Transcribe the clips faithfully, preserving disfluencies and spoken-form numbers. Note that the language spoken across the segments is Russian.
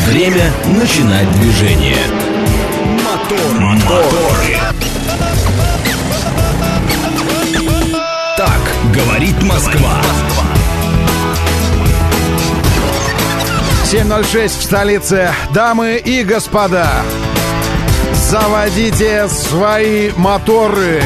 Время начинать движение. Мотор, моторы. Так говорит Москва. семь ноль шесть в столице. Дамы и господа, заводите свои моторы.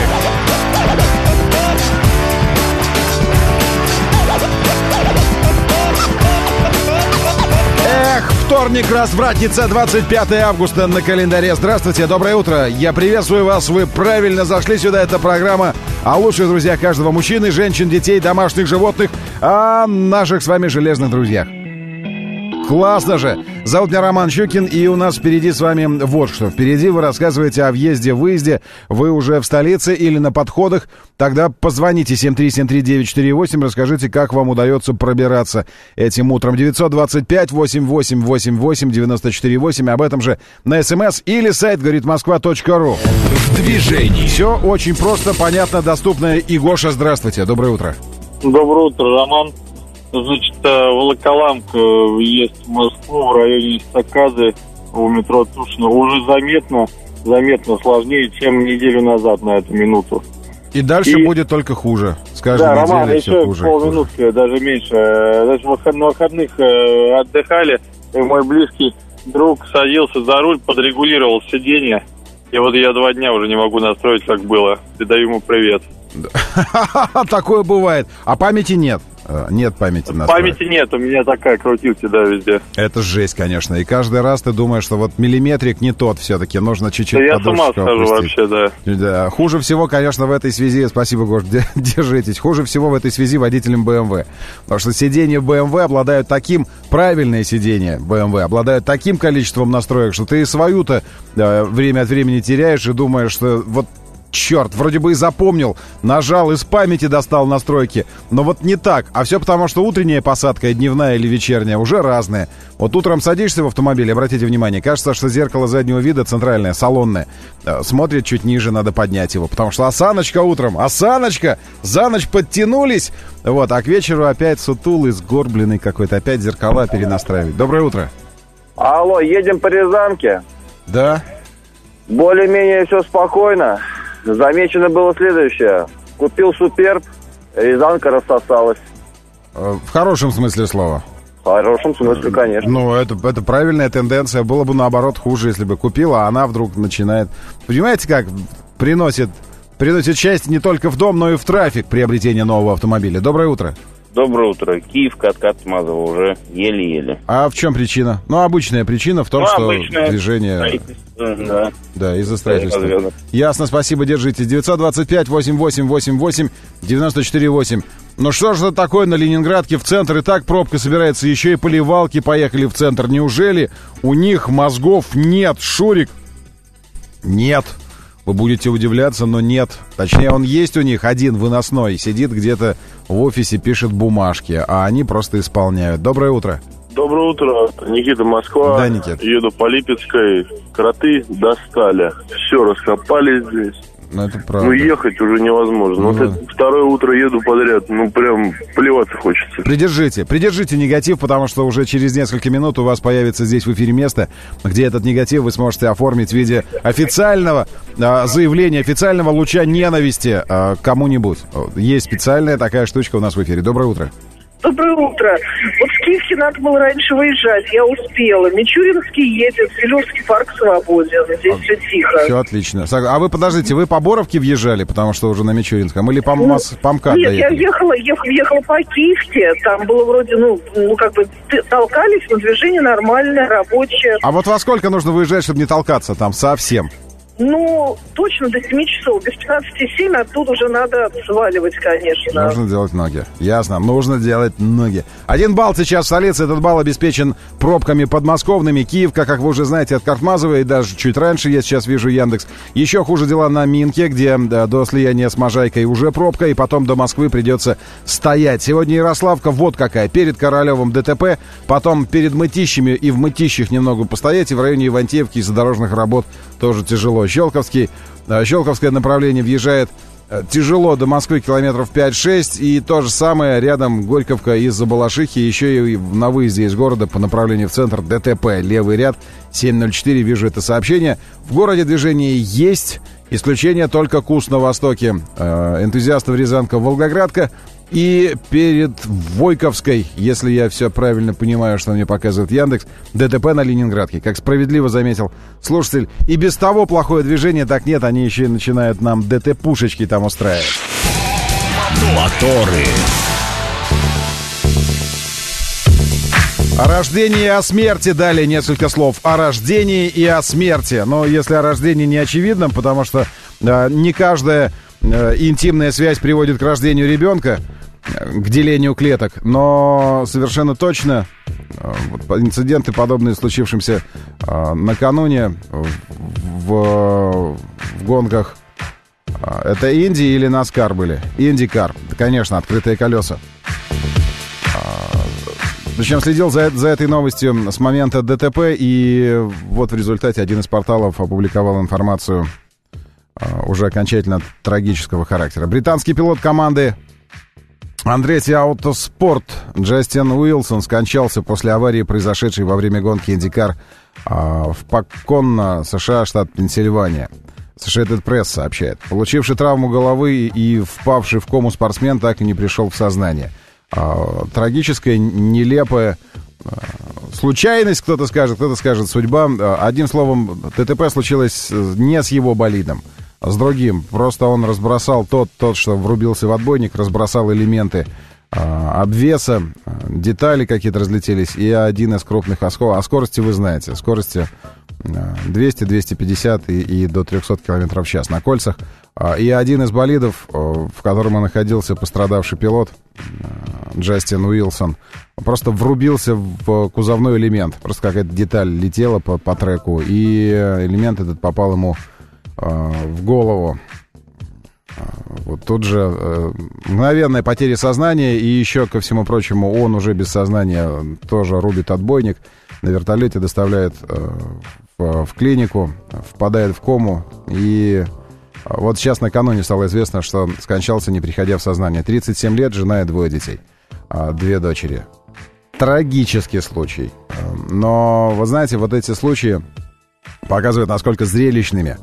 Эх, вторник, развратница, двадцать пятое августа на календаре. Здравствуйте, доброе утро. Я приветствую вас. Вы правильно зашли сюда. Это программа о лучших друзьях каждого мужчины, женщин, детей, домашних животных, о наших с вами железных друзьях. Классно же! Зовут меня Роман Щукин, и у нас впереди с вами вот что. Впереди вы рассказываете о въезде-выезде. Вы уже в столице или на подходах. Тогда позвоните семь три семь три девять четыре восемь, расскажите, как вам удается пробираться этим утром. девятьсот двадцать пять восемьдесят восемь восемьдесят восемь девяносто четыре восемь. Об этом же на СМС или сайт говорит москва точка ру. В движении. Все очень просто, понятно, доступно. И Гоша, здравствуйте, доброе утро. Доброе утро, Роман. Значит, Волоколамка, въезд в Москву в районе эстакады у метро Тушино уже заметно, заметно сложнее, чем неделю назад на эту минуту. И дальше И... будет только хуже. С каждой да, неделей Роман, все еще хуже, полминутки, хуже. даже меньше. Даже на выходных отдыхали, и мой близкий друг садился за руль, подрегулировал сиденье. И вот я два дня уже не могу настроить, как было. Передаю ему привет. Такое бывает. А памяти нет. Нет памяти настроить. Памяти нет, у меня такая крутилка, да, везде. Это жесть, конечно. И каждый раз ты думаешь, что вот миллиметрик не тот все-таки. Нужно чуть-чуть да подольше я с ума схожу вообще, да. да. Хуже всего, конечно, в этой связи, спасибо, Гош, держитесь, хуже всего в этой связи водителям бэ эм вэ. Потому что сиденья бэ эм вэ обладают таким, правильные сиденья бэ эм вэ обладают таким количеством настроек, что ты свою-то да, время от времени теряешь и думаешь, что вот черт, вроде бы и запомнил, нажал, из памяти достал настройки, но вот не так. А все потому, что утренняя посадка, и дневная или вечерняя уже разные. Вот утром садишься в автомобиль, обратите внимание, кажется, что зеркало заднего вида центральное, салонное, смотрит чуть ниже, надо поднять его, потому что осаночка утром, осаночка, за ночь подтянулись, вот, а к вечеру опять сутулый, сгорбленный какой-то, опять зеркала перенастраивать. Доброе утро. Алло, едем по Рязанке. Да. Более-менее все спокойно. Замечено было следующее. Купил Суперб, Рязанка рассосалась. В хорошем смысле слова. В хорошем смысле, конечно. Ну, это, это правильная тенденция. Было бы, наоборот, хуже, если бы купила, а она вдруг начинает... Понимаете, как приносит, приносит счастье не только в дом, но и в трафик приобретение нового автомобиля. Доброе утро. Доброе утро. Киевка, откат Смазова уже еле-еле. А в чем причина? Ну, обычная причина в том, ну, что обычное движение... Да. Да, из-за строительства. Ясно, спасибо, держитесь. девятьсот двадцать пять восемьдесят восемь восемьдесят восемь девяносто четыре восемь. Ну что же это такое на Ленинградке в центр? И так пробка собирается, еще и поливалки поехали в центр. Неужели у них мозгов нет, Шурик? Нет. Вы будете удивляться, но нет. Точнее, он есть у них один выносной. Сидит где-то в офисе, пишет бумажки, а они просто исполняют. Доброе утро. Доброе утро, Никита, Москва. Да, Никита. Еду по Липецкой. Кроты достали. Все, раскопали здесь. Ну, это правда. Ну, ехать уже невозможно. Ну, вот это второе утро еду подряд. Ну, прям плеваться хочется. Придержите, придержите негатив, потому что уже через несколько минут у вас появится здесь в эфире место, где этот негатив вы сможете оформить в виде официального э, заявления, официального луча ненависти э, кому-нибудь. Есть специальная такая штучка у нас в эфире. Доброе утро. Доброе утро. Вот с Киевки надо было раньше выезжать, я успела. Мичуринский едет, Филюрский парк свободен, здесь а, все тихо. Все отлично. А вы, подождите, вы по Боровке въезжали, потому что уже на Мичуринском, или по, ну, Мос... по МКАД Нет, доехали? я ехала, ехала, ехала по Киевке, там было вроде, ну, ну, как бы толкались, но движение нормальное, рабочее. А вот во сколько нужно выезжать, чтобы не толкаться там совсем? Ну, точно до семи часов. Без пятнадцати семь оттуда уже надо сваливать, конечно. Нужно делать ноги. Ясно, нужно делать ноги. Один балл сейчас в столице. Этот балл обеспечен пробками подмосковными. Киевка, как вы уже знаете, от Картмазова, и даже чуть раньше, я сейчас вижу Яндекс. Еще хуже дела на Минке, где да, до слияния с Можайкой уже пробка, и потом до Москвы придется стоять. Сегодня Ярославка вот какая. Перед Королевым ДТП, потом перед Мытищами и в Мытищах немного постоять, и в районе Ивантеевки из-за дорожных работ тоже тяжело. Щелковский, Щелковское направление въезжает тяжело до Москвы километров пять-шесть. И то же самое рядом Горьковка из-за Балашихи. Еще и на выезде из города по направлению в центр ДТП. Левый ряд семь ноль четыре. Вижу это сообщение. В городе движение есть. Исключение только Кус на востоке. Э, энтузиастов Рязанка, Волгоградка. И перед Войковской, если я все правильно понимаю, что мне показывает Яндекс, ДТП на Ленинградке. Как справедливо заметил слушатель, и без того плохое движение, так нет, они еще и начинают нам ДТ-пушечки там устраивать. Моторы. О рождении и о смерти далее несколько слов. О рождении и о смерти. Но если о рождении не очевидно, потому что э, не каждая э, интимная связь приводит к рождению ребенка, э, к делению клеток. Но совершенно точно э, вот, инциденты, подобные случившимся э, накануне в, в, в гонках. Э, это Инди или Наскар были? Индикар. Да, конечно, открытые колеса. Причем следил за, за этой новостью с момента ДТП, и вот в результате один из порталов опубликовал информацию uh, уже окончательно трагического характера. Британский пилот команды Andretti Autosport Джастин Уилсон скончался после аварии, произошедшей во время гонки Индикар uh, в Пакконно, США, штат Пенсильвания. Associated Press сообщает. Получивший травму головы и впавший в кому спортсмен так и не пришел в сознание. Трагическая, нелепая случайность, кто-то скажет, кто-то скажет судьба. Одним словом, ДТП случилось не с его болидом, а с другим. Просто он разбросал тот, тот, что врубился в отбойник, разбросал элементы обвеса, детали какие-то разлетелись, и один из крупных осколков. А скорости вы знаете, скорости двести - двести пятьдесят и, и до триста километров в час на кольцах. И один из болидов, в котором находился пострадавший пилот, Джастин Уилсон, просто врубился в кузовной элемент. Просто какая-то деталь летела по, по треку, и элемент этот попал ему э, в голову. Вот тут же э, мгновенная потеря сознания, и еще, ко всему прочему, он уже без сознания тоже рубит отбойник. На вертолете доставляет э, в, в клинику, впадает в кому, и... Вот сейчас накануне стало известно, что скончался, не приходя в сознание. тридцать семь лет, жена и двое детей. Две дочери. Трагический случай. Но, вы знаете, вот эти случаи показывают, насколько зрелищными,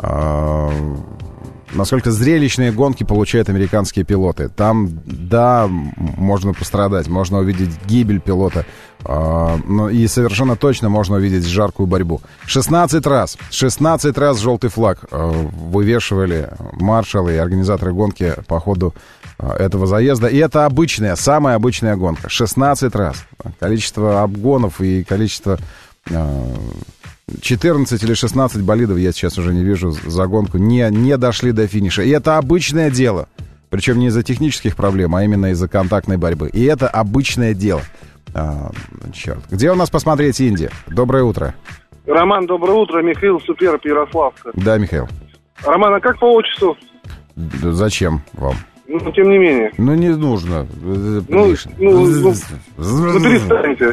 насколько зрелищные гонки получают американские пилоты. Там, да, можно пострадать, можно увидеть гибель пилота, э, но и совершенно точно можно увидеть жаркую борьбу. шестнадцать раз, шестнадцать раз желтый флаг э, вывешивали маршалы и организаторы гонки по ходу э, этого заезда. И это обычная, самая обычная гонка. шестнадцать раз. Количество обгонов и количество... Э, четырнадцать или шестнадцать болидов, я сейчас уже не вижу, за гонку не, не дошли до финиша. И это обычное дело. Причем не из-за технических проблем, а именно из-за контактной борьбы. И это обычное дело. А, черт. Где у нас посмотреть Инди? Доброе утро. Роман, доброе утро. Михаил Суперов, Ярославка. Да, Михаил. Роман, а как по отчеству? Да зачем вам? Ну, тем не менее. Ну, не нужно. Ну, ну, ну, ну перестаньте.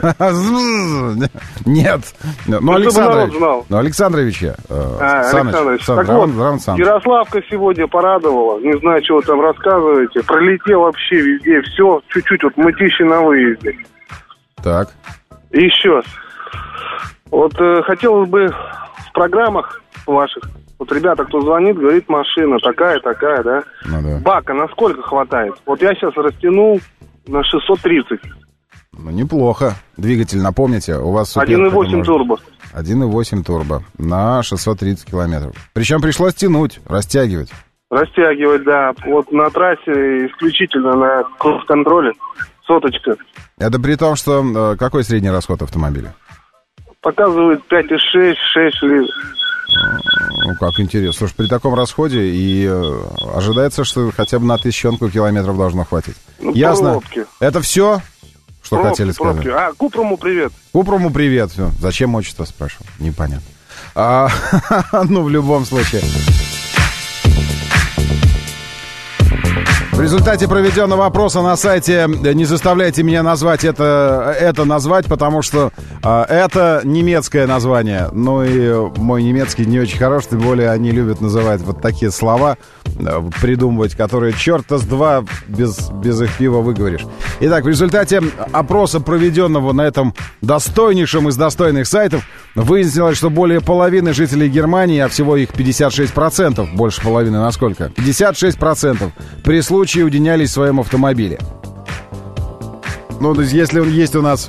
Нет. Ну, ну Александрович. Ну, Александровича. А, Александрович. Так вот, Ярославка сегодня порадовала. Не знаю, чего вы там рассказываете. Пролетел вообще везде. Все, чуть-чуть. Вот мытищи на выезде. Так. И еще. Вот э, хотелось бы в программах ваших. Вот ребята, кто звонит, говорит, машина такая, такая, да? Ну, да. Бака насколько хватает? Вот я сейчас растянул на шестьсот тридцать. Ну, неплохо. Двигатель, напомните, у вас... один и восемь турбо. один и восемь турбо на шестьсот тридцать километров. Причем пришлось тянуть, растягивать. Растягивать, да. Вот на трассе исключительно на кросс-контроле соточка. Это при том, что... Какой средний расход автомобиля? Показывает пять и шесть, шесть литров. Ну, как интересно. Слушай, при таком расходе и э, ожидается, что хотя бы на тысячонку километров должно хватить. Ну, ясно. Пробки. Это все, что пробки, хотели сказать? Пробки. А, Купруму привет. Купруму привет. Все. Зачем отчество, спрашиваю? Непонятно. А, ну, в любом случае. В результате проведенного опроса на сайте не заставляйте меня назвать это, это назвать, потому что э, это немецкое название. Ну и мой немецкий не очень хорош, тем более они любят называть вот такие слова, э, придумывать, которые черта с два без, без их пива выговоришь. Итак, в результате опроса, проведенного на этом достойнейшем из достойных сайтов, выяснилось, что более половины жителей Германии, а всего их пятьдесят шесть процентов, больше половины, насколько? пятьдесят шесть процентов при случае уединялись в своем автомобиле. Ну, то есть, если он есть у нас...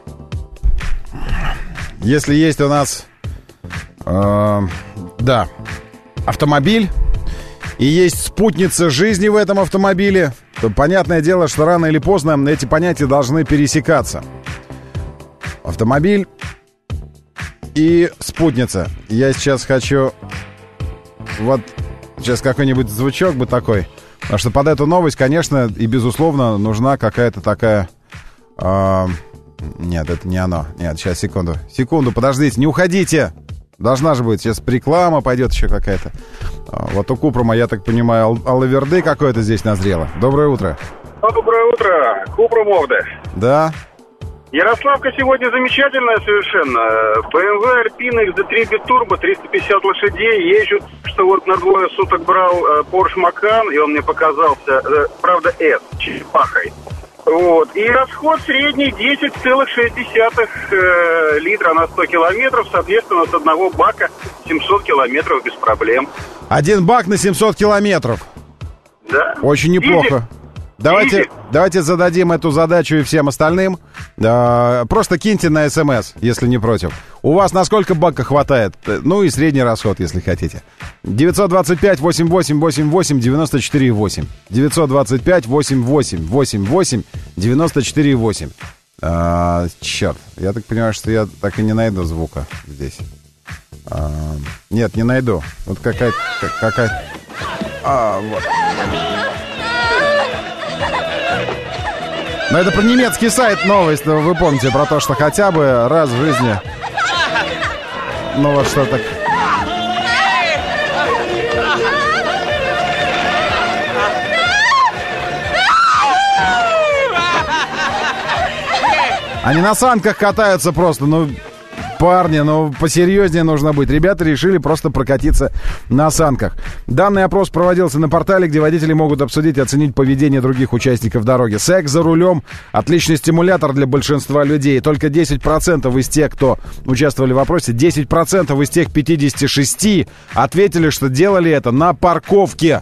Если есть у нас... Э, да, автомобиль, и есть спутница жизни в этом автомобиле, то понятное дело, что рано или поздно эти понятия должны пересекаться. Автомобиль и спутница. Я сейчас хочу... Вот сейчас какой-нибудь звучок бы такой... Потому что под эту новость, конечно, и безусловно нужна какая-то такая... Э, нет, это не оно. Нет, сейчас, секунду. Секунду, подождите, не уходите. Должна же быть. Сейчас реклама пойдет еще какая-то. А, вот у Купрума, я так понимаю, ал- алаверды какое-то здесь назрело. Доброе утро. Доброе утро. Купрум Овде. Да. Ярославка сегодня замечательная совершенно. бэ эм вэ Alpine икс ди три Biturbo, триста пятьдесят лошадей. Езжу, что вот на двое суток брал э, Porsche Macan, и он мне показался, э, правда, S, черепахой. Вот. И расход средний десять целых шесть десятых э, литра на сто километров. Соответственно, с одного бака семьсот километров без проблем. Один бак на семьсот километров. Да. Очень неплохо. Давайте, давайте зададим эту задачу и всем остальным. А, просто киньте на СМС, если не против. У вас на сколько бака хватает? Ну и средний расход, если хотите. девятьсот двадцать пять восемьдесят восемь восемьдесят восемь девяносто четыре восемь. девятьсот двадцать пять восемьдесят восемь восемьдесят восемь девяносто четыре восемь. А, черт, я так понимаю, что я так и не найду звука здесь. А, нет, не найду. Вот какая-то... Какая... А, вот. Но это про немецкий сайт новость, вы помните, про то, что хотя бы раз в жизни... Ну вот что так... Они на санках катаются просто, ну... Парни, ну посерьезнее нужно быть. Ребята решили просто прокатиться на санках. Данный опрос проводился на портале, где водители могут обсудить и оценить поведение других участников дороги. Секс за рулем — отличный стимулятор для большинства людей. Только десять процентов из тех, кто участвовали в опросе, десять процентов из тех пятьдесят шесть ответили, что делали это на парковке.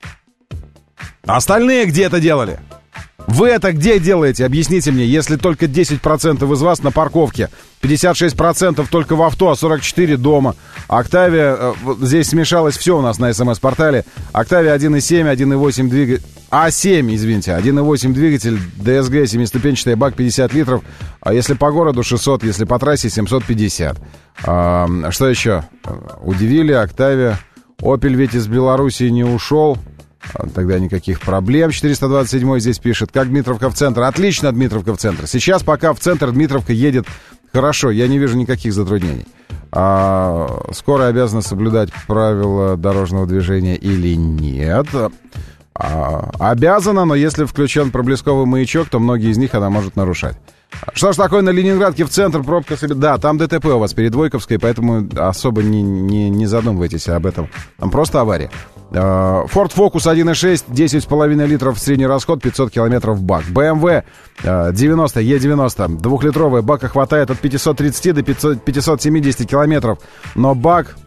Остальные где это делали? Вы это где делаете? Объясните мне, если только десять процентов из вас на парковке, пятьдесят шесть процентов только в авто, а сорок четыре процента дома. Октавия, э, здесь смешалось все у нас на СМС-портале. Октавия один и семь, один и восемь двигатель, а семь, извините, один и восемь двигатель, ДСГ, семиступенчатый бак, пятьдесят литров. А если по городу шестьсот, если по трассе семьсот пятьдесят. А, что еще? Удивили, Октавия. Опель ведь из Белоруссии не ушел. Тогда никаких проблем. четыреста двадцать семь здесь пишет. Как Дмитровка в центр? Отлично, Дмитровка в центр. Сейчас пока в центр Дмитровка едет хорошо. Я не вижу никаких затруднений. А, скоро обязана соблюдать правила дорожного движения или нет? А, обязана, но если включен проблесковый маячок, то многие из них она может нарушать. Что ж такое на Ленинградке в центр пробка? Да, там ДТП у вас перед Войковской, поэтому особо не, не, не задумывайтесь об этом. Там просто авария. Ford Focus один и шесть, десять с половиной литров средний расход, пятьсот километров в бак. бэ эм вэ девяносто, Е девяносто, двухлитровая, бака хватает от пятисот тридцати до пятисот семидесяти километров. Но бак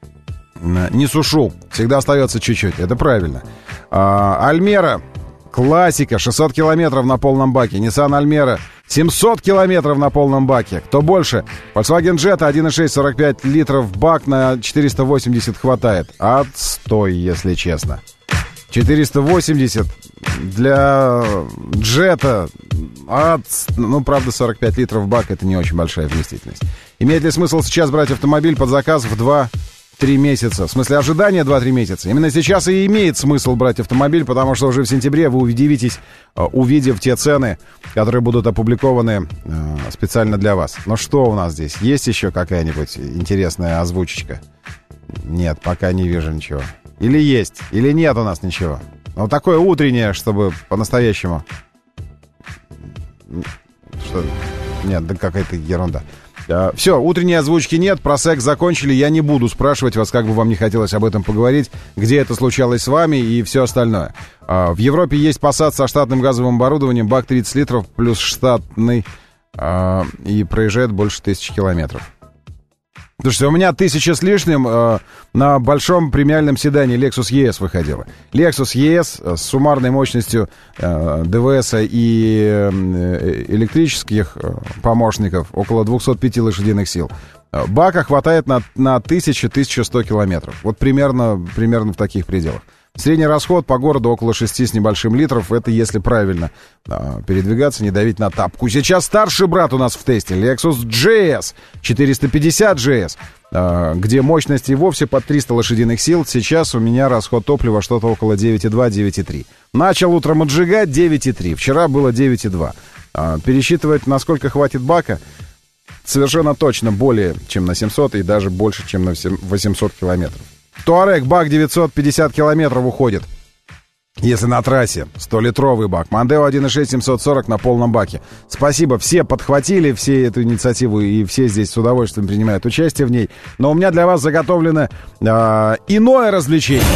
не сушу, всегда остается чуть-чуть, это правильно. Альмера, классика, шестьсот километров на полном баке. Nissan Альмера, семьсот километров на полном баке. Кто больше? Volkswagen Jetta один и шесть, сорок пять литров бак, на четыреста восемьдесят хватает. Отстой, если честно. четыреста восемьдесят для Jetta. От... Ну, правда, сорок пять литров бак — это не очень большая вместительность. Имеет ли смысл сейчас брать автомобиль под заказ в два-три месяца? В смысле, ожидания два-три месяца. Именно сейчас и имеет смысл брать автомобиль, потому что уже в сентябре вы удивитесь, увидев те цены, которые будут опубликованы специально для вас. Но что у нас здесь? Есть еще какая-нибудь интересная озвучечка? Нет, пока не вижу ничего. Или есть, или нет у нас ничего. Ну, такое утреннее, чтобы по-настоящему. Что? Нет, да какая-то ерунда. Все, утренней озвучки нет, про секс закончили. Я не буду спрашивать вас, как бы вам не хотелось об этом поговорить, где это случалось с вами и все остальное. В Европе есть Passat со штатным газовым оборудованием, бак тридцать литров плюс штатный, и проезжает больше тысячи километров. Слушайте, у меня тысяча с лишним э, на большом премиальном седане Lexus и эс выходила. Lexus и эс с суммарной мощностью э, ДВС и э, электрических э, помощников около двести пять лошадиных сил. Бака хватает на, на тысячу - тысячу сто километров. Вот примерно, примерно в таких пределах. Средний расход по городу около шести с небольшим литров. Это если правильно а, передвигаться, не давить на тапку. Сейчас старший брат у нас в тесте. Lexus джи эс, четыреста пятьдесят джи эс, а, где мощность и вовсе под триста лошадиных сил. Сейчас у меня расход топлива что-то около девять и два - девять и три. Начал утром отжигать девять и три. Вчера было девять и два. А, пересчитывать, насколько хватит бака, совершенно точно более чем на семьсот и даже больше, чем на восемьсот километров. Туарек, бак девятьсот пятьдесят километров уходит, если на трассе. сто-литровый бак. Мондео один и шесть семьсот сорок на полном баке. Спасибо, все подхватили, все эту инициативу, и все здесь с удовольствием принимают участие в ней. Но у меня для вас заготовлено э, иное развлечение.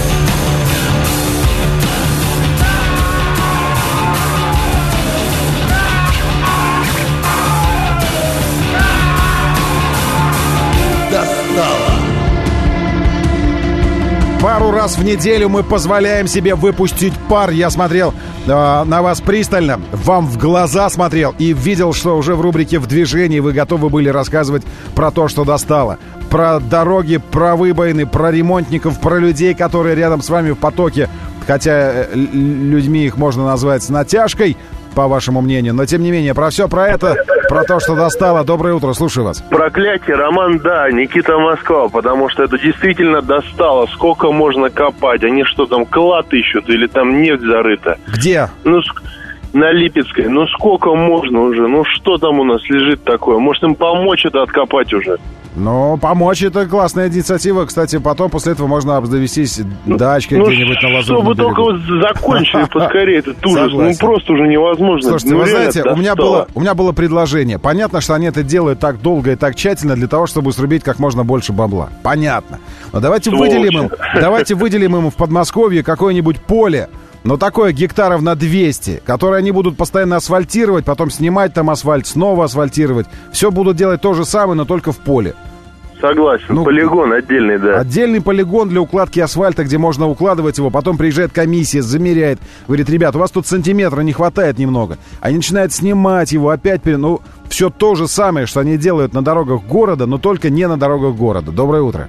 Пару раз в неделю мы позволяем себе выпустить пар. Я смотрел э, на вас пристально, вам в глаза смотрел и видел, что уже в рубрике «В движении» вы готовы были рассказывать про то, что достало. Про дороги, про выбоины, про ремонтников, про людей, которые рядом с вами в потоке. Хотя людьми их можно назвать с натяжкой, по вашему мнению. Но, тем не менее, про все про это, про то, что достало. Доброе утро, слушаю вас. Проклятие, Роман, да, Никита, Москва, потому что это действительно достало. Сколько можно копать? Они что там, клад ищут или там нефть зарыта? Где? Ну, на Липецкой. Ну, сколько можно уже? Ну, что там у нас лежит такое? Может, им помочь это откопать уже? Ну, помочь — это классная инициатива. Кстати, потом после этого можно обзавестись дачкой ну, где-нибудь на Лазурном чтобы берегу. только вот закончили поскорее этот ужас. Согласен. Ну, просто уже невозможно. Слушайте, ну, вы знаете, у меня, было, достало. у меня было предложение. Понятно, что они это делают так долго и так тщательно для того, чтобы срубить как можно больше бабла. Понятно. Но давайте Сволочи. выделим им, давайте выделим им в Подмосковье какое-нибудь поле, но такое гектаров на двести, которые они будут постоянно асфальтировать, потом снимать там асфальт, снова асфальтировать. Все будут делать то же самое, но только в поле. Согласен, Ну, полигон отдельный, да. Отдельный полигон для укладки асфальта, где можно укладывать его. Потом приезжает комиссия, замеряет. Говорит, ребят, у вас тут сантиметра не хватает немного. Они начинают снимать его опять. Ну, все то же самое, что они делают на дорогах города, но только не на дорогах города. Доброе утро.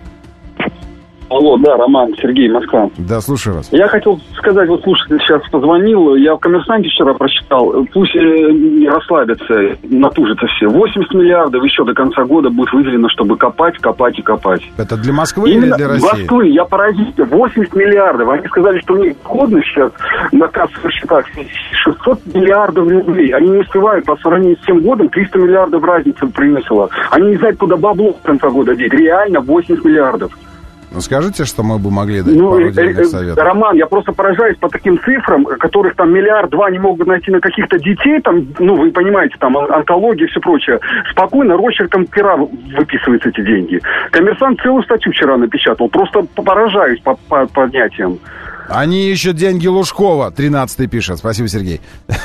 Алло, да, Роман, Сергей, Москва. Да, слушаю вас. Я хотел сказать, вот слушатель сейчас позвонил, я в «Коммерсанте» вчера прочитал, пусть не расслабятся, натужатся все. восемьдесят миллиардов еще до конца года будет выделено, чтобы копать, копать и копать. Это для Москвы Именно или для России? Для Москвы, я поразился, восемьдесят миллиардов. Они сказали, что у них доходность сейчас на кассовых счетах шестьсот миллиардов рублей. Они не успевают по сравнению с тем годом, триста миллиардов разница принесла. Они не знают, куда бабло в конце года деть. Реально восемьдесят миллиардов. Ну, скажите, что мы бы могли дать ну, пару э, дельных э, советов. Роман, я просто поражаюсь по таким цифрам, которых там миллиард-два не могут найти на каких-то детей, там, ну, вы понимаете, там, онкология и все прочее. Спокойно росчерком пера выписываются эти деньги. «Коммерсант» целую статью вчера напечатал, просто поражаюсь по, по понятиям. Они ищут деньги Лужкова, тринадцатый пишет. Спасибо, Сергей.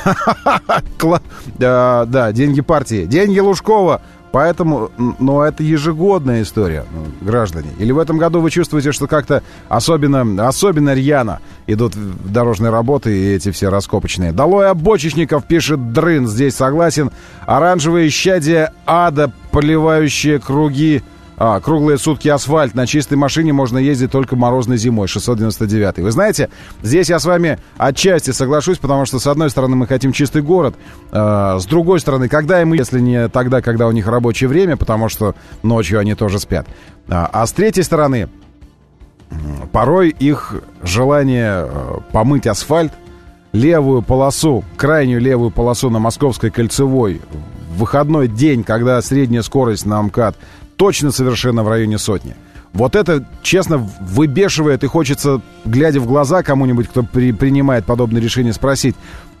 Да, деньги партии. Деньги Лужкова. Поэтому, ну, это ежегодная история, граждане. Или в этом году вы чувствуете, что как-то особенно, особенно рьяно идут дорожные работы и эти все раскопочные. Долой обочечников, пишет Дрын, здесь согласен. Оранжевые исчадия ада, поливающие круги, а, круглые сутки асфальт. На чистой машине можно ездить только морозной зимой, шестьсот девяносто девятый. Вы знаете, здесь я с вами отчасти соглашусь, потому что, с одной стороны, мы хотим чистый город, э, с другой стороны, когда им, если не тогда, когда у них рабочее время, потому что ночью они тоже спят. А, а с третьей стороны, порой их желание э, помыть асфальт, левую полосу, крайнюю левую полосу на Московской кольцевой, в выходной день, когда средняя скорость на МКАД точно совершенно в районе сотни. Вот это, честно, выбешивает, и хочется, глядя в глаза кому-нибудь, кто при, принимает подобное решение, спросить: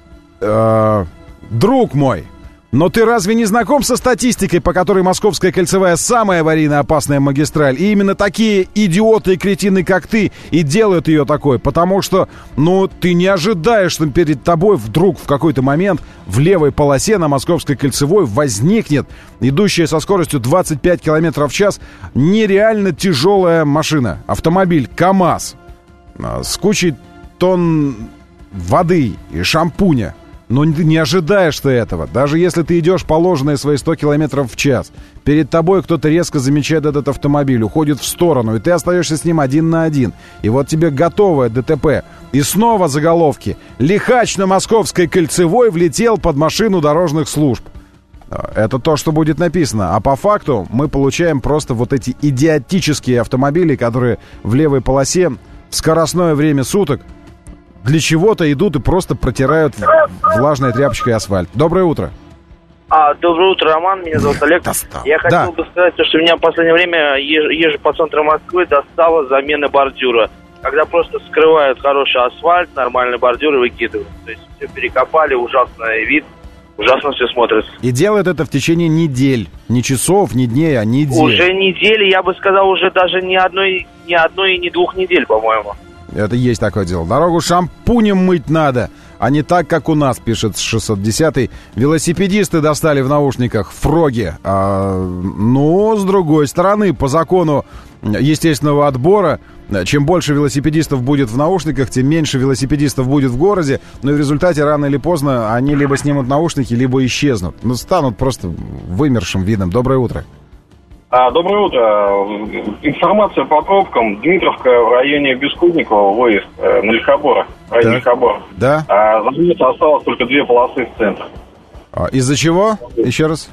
э, друг мой, но ты разве не знаком со статистикой, по которой Московская кольцевая самая аварийно опасная магистраль? И именно такие идиоты и кретины, как ты, и делают ее такой. Потому что, ну, ты не ожидаешь, что перед тобой вдруг в какой-то момент в левой полосе на Московской кольцевой возникнет идущая со скоростью двадцать пять километров в час нереально тяжелая машина. Автомобиль КАМАЗ с кучей тонн воды и шампуня. Но ты не ожидаешь ты этого. Даже если ты идешь положенные свои сто километров в час, перед тобой кто-то резко замечает этот автомобиль, уходит в сторону, и ты остаешься с ним один на один. И вот тебе готовое ДТП. И снова заголовки: лихач на Московской кольцевой влетел под машину дорожных служб. Это то, что будет написано. А по факту мы получаем просто вот эти идиотические автомобили, которые в левой полосе в скоростное время суток для чего-то идут и просто протирают влажной тряпочкой асфальт. Доброе утро. А, доброе утро, Роман. Меня зовут Олег. Достал. Я хотел Да. бы сказать, что меня в последнее время езжу, езжу по центру Москвы, достала замена бордюра. Когда просто скрывают хороший асфальт, нормальный бордюр и выкидывают. То есть все перекопали, ужасный вид, ужасно все смотрится. И делают это в течение недель. Не часов, не дней, а недель. Уже недели, я бы сказал, уже даже не одной, не одной и не двух недель, по-моему. Это есть такое дело. Дорогу шампунем мыть надо, а не так, как у нас, пишет шестьсот десятый. Велосипедисты достали в наушниках фроги. А, но, с другой стороны, по закону естественного отбора, чем больше велосипедистов будет в наушниках, тем меньше велосипедистов будет в городе. Но и в результате, рано или поздно, они либо снимут наушники, либо исчезнут. Ну, станут просто вымершим видом. Доброе утро. А, доброе утро. Информация по пробкам. Дмитровка в районе Бескудникова, выезд э, на Лихобора. В районе Лихобора. Да. А, замета осталось только две полосы в центре. А, из-за чего? Еще раз.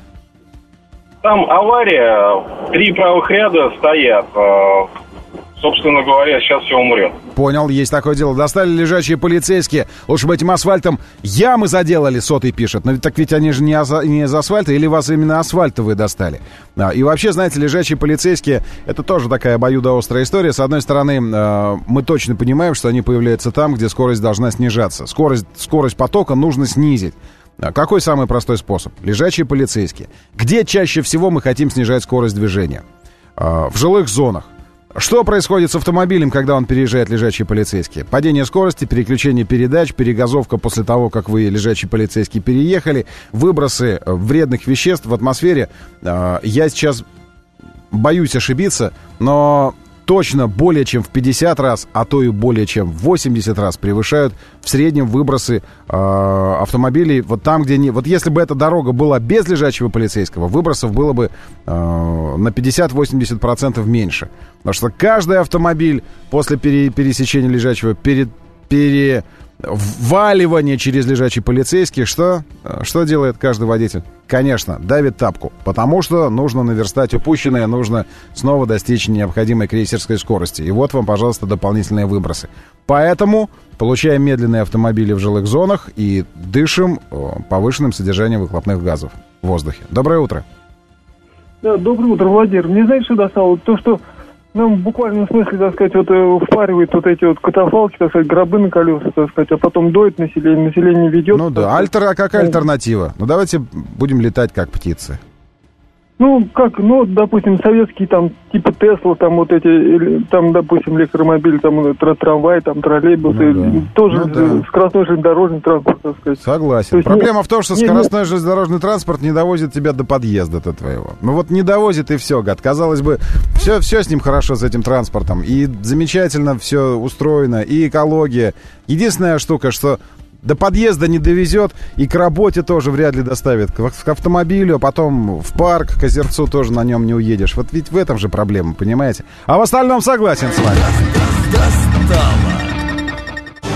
Там авария, три правых ряда стоят. Э, собственно говоря, сейчас все умрет. Понял, есть такое дело. Достали лежачие полицейские. Лучше бы этим асфальтом ямы заделали, сотый пишет. Но так ведь они же не, аз- не из асфальта, или вас именно асфальтовые достали? А, и вообще, знаете, лежачие полицейские, это тоже такая обоюдоострая история. С одной стороны, э, мы точно понимаем, что они появляются там, где скорость должна снижаться. Скорость, скорость потока нужно снизить. А какой самый простой способ? Лежачие полицейские. Где чаще всего мы хотим снижать скорость движения? Э, в жилых зонах. Что происходит с автомобилем, когда он переезжает лежачие полицейские? Падение скорости, переключение передач, перегазовка после того, как вы, лежачие полицейские, переехали, выбросы вредных веществ в атмосфере. Я сейчас боюсь ошибиться, но точно более чем в пятьдесят раз, а то и более чем в восемьдесят раз превышают в среднем выбросы э, автомобилей. Вот там, где не... Вот если бы эта дорога была без лежачего полицейского, выбросов было бы э, на пятьдесят-восемьдесят процентов меньше. Потому что каждый автомобиль после пере, пересечения лежачего, перед, переваливания через лежачий полицейский, что? Что делает каждый водитель? Конечно, давит тапку, потому что нужно наверстать упущенное, нужно снова достичь необходимой крейсерской скорости. И вот вам, пожалуйста, дополнительные выбросы. Поэтому получаем медленные автомобили в жилых зонах и дышим повышенным содержанием выхлопных газов в воздухе. Доброе утро. Да, доброе утро, Владимир. Мне, знаешь, что достало? То, что нам буквально в смысле, так сказать, вот впаривают вот эти вот катафалки, так сказать, гробы на колеса, так сказать, а потом доит население, население ведет. Ну да, альтер, а какая альтернатива? Ну давайте будем летать как птицы. Ну, как, ну, допустим, советские там, типа Тесла, там вот эти, или, там, допустим, электромобиль, там, трамвай, там, троллейбусы, ну, да. тоже ну, да. скоростной железнодорожный транспорт, так сказать. Согласен. Проблема не, в том, что не, скоростной не... железнодорожный транспорт не довозит тебя до подъезда-то твоего. Ну вот не довозит и все, гад. Казалось бы, все, все с ним хорошо, с этим транспортом. И замечательно все устроено, и экология. Единственная штука, что... До подъезда не довезет, и к работе тоже вряд ли доставит. К, к автомобилю, а потом в парк, к озерцу тоже на нем не уедешь. Вот ведь в этом же проблема, понимаете? А в остальном согласен с вами.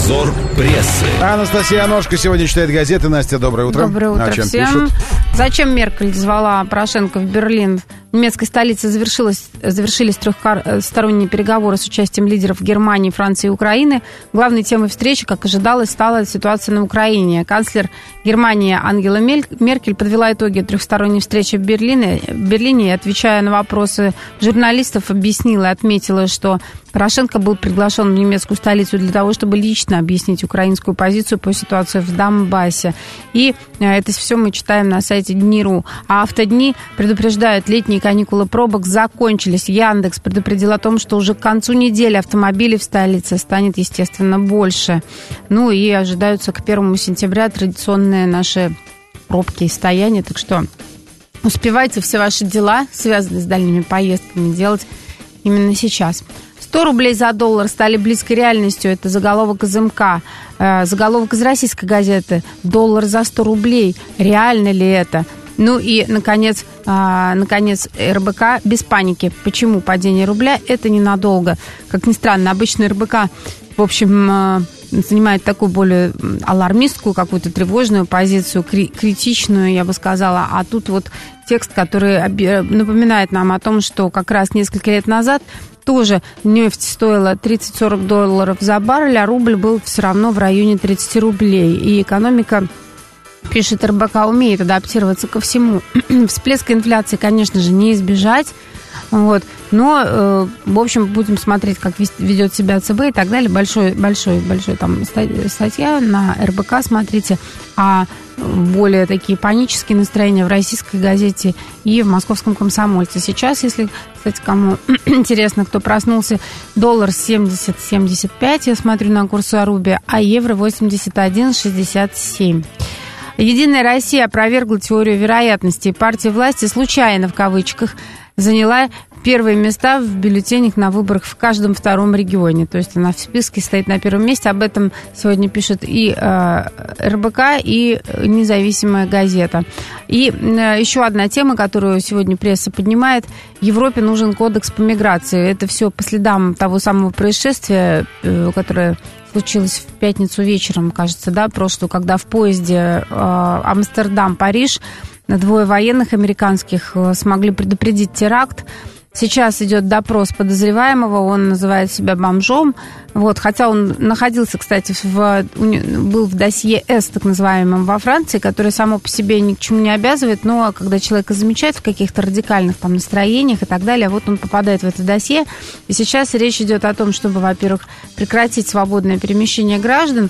Обзор прессы. Анастасия Аношко сегодня читает газеты. Настя, доброе утро. Доброе утро О чем всем. пишут? Зачем Меркель звала Порошенко в Берлин? В немецкой столице завершилось, завершились трехсторонние переговоры с участием лидеров Германии, Франции и Украины. Главной темой встречи, как ожидалось, стала ситуация на Украине. Канцлер Германии Ангела Меркель подвела итоги трехсторонней встречи в Берлине, в Берлине и, отвечая на вопросы журналистов, объяснила и отметила, что Порошенко был приглашен в немецкую столицу для того, чтобы лично объяснить украинскую позицию по ситуации в Донбассе. И это все мы читаем на сайте дни точка ру. А Автодни предупреждают, летние каникулы пробок закончились. Яндекс предупредил о том, что уже к концу недели автомобилей в столице станет, естественно, больше. Ну и ожидаются к первому сентября традиционные наши пробки и стояния. Так что успевайте все ваши дела, связанные с дальними поездками, делать именно сейчас. сто рублей за доллар стали близкой реальностью. Это заголовок из МК. Заголовок из российской газеты. Доллар за сто рублей. Реально ли это? Ну и, наконец, наконец, эр бэ ка без паники. Почему падение рубля? Это ненадолго. Как ни странно, обычно эр бэ ка, в общем, занимает такую более алармистскую, какую-то тревожную позицию, критичную, я бы сказала. А тут вот текст, который напоминает нам о том, что как раз несколько лет назад тоже нефть стоила тридцать-сорок долларов за баррель, а рубль был все равно в районе тридцать рублей. И экономика, пишет эр бэ ка, умеет адаптироваться ко всему. Всплеска инфляции, конечно же, не избежать. Вот. Но, э, в общем, будем смотреть, как ведет себя ЦБ и так далее. Большой, большой, большой там статья на эр бэ ка, смотрите. А более такие панические настроения в российской газете и в московском «Комсомольце». Сейчас, если, кстати, кому интересно, кто проснулся, доллар семьдесят семьдесят пять, я смотрю на курс Руби, а евро восемьдесят один шестьдесят семь. «Единая Россия» опровергла теорию вероятности. Партия власти случайно, в кавычках, заняла первые места в бюллетенях на выборах в каждом втором регионе. То есть она в списке стоит на первом месте. Об этом сегодня пишет и э, эр бэ ка, и независимая газета. И э, еще одна тема, которую сегодня пресса поднимает. Европе нужен кодекс по миграции. Это все по следам того самого происшествия, э, которое случилось в пятницу вечером, кажется, да, прошлую, когда в поезде э, Амстердам-Париж двое военных американских э, смогли предупредить теракт. Сейчас идет допрос подозреваемого, он называет себя бомжом, вот, хотя он находился, кстати, в, был в досье С, так называемом, во Франции, которое само по себе ни к чему не обязывает, но когда человека замечают в каких-то радикальных там настроениях и так далее, вот он попадает в это досье, и сейчас речь идет о том, чтобы, во-первых, прекратить свободное перемещение граждан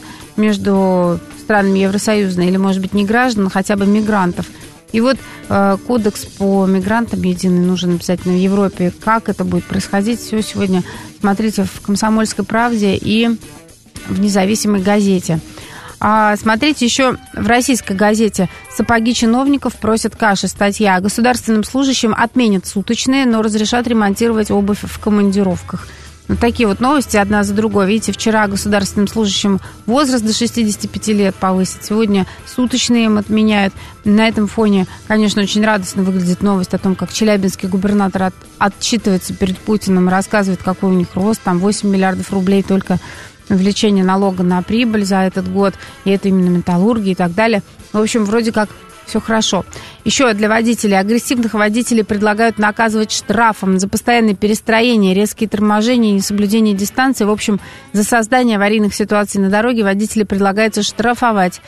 между странами Евросоюза, или, может быть, не граждан, а хотя бы мигрантов. И вот э, кодекс по мигрантам единый нужен обязательно в Европе. Как это будет происходить, все сегодня смотрите в «Комсомольской правде» и в «Независимой газете». А смотрите еще в российской газете. Сапоги чиновников просят каши. Статья. Государственным служащим отменят суточные, но разрешат ремонтировать обувь в командировках. Вот такие вот новости одна за другой. Видите, вчера государственным служащим возраст до шестидесяти пяти лет повысит. Сегодня суточные им отменяют. На этом фоне, конечно, очень радостно выглядит новость о том, как челябинский губернатор от, отчитывается перед Путиным, рассказывает, какой у них рост. Там восемь миллиардов рублей только увеличение налога на прибыль за этот год. И это именно металлурги и так далее. В общем, вроде как все хорошо. Еще для водителей. Агрессивных водителей предлагают наказывать штрафом за постоянное перестроение, резкие торможения, несоблюдение дистанции. В общем, за создание аварийных ситуаций на дороге водителей предлагается штрафовать.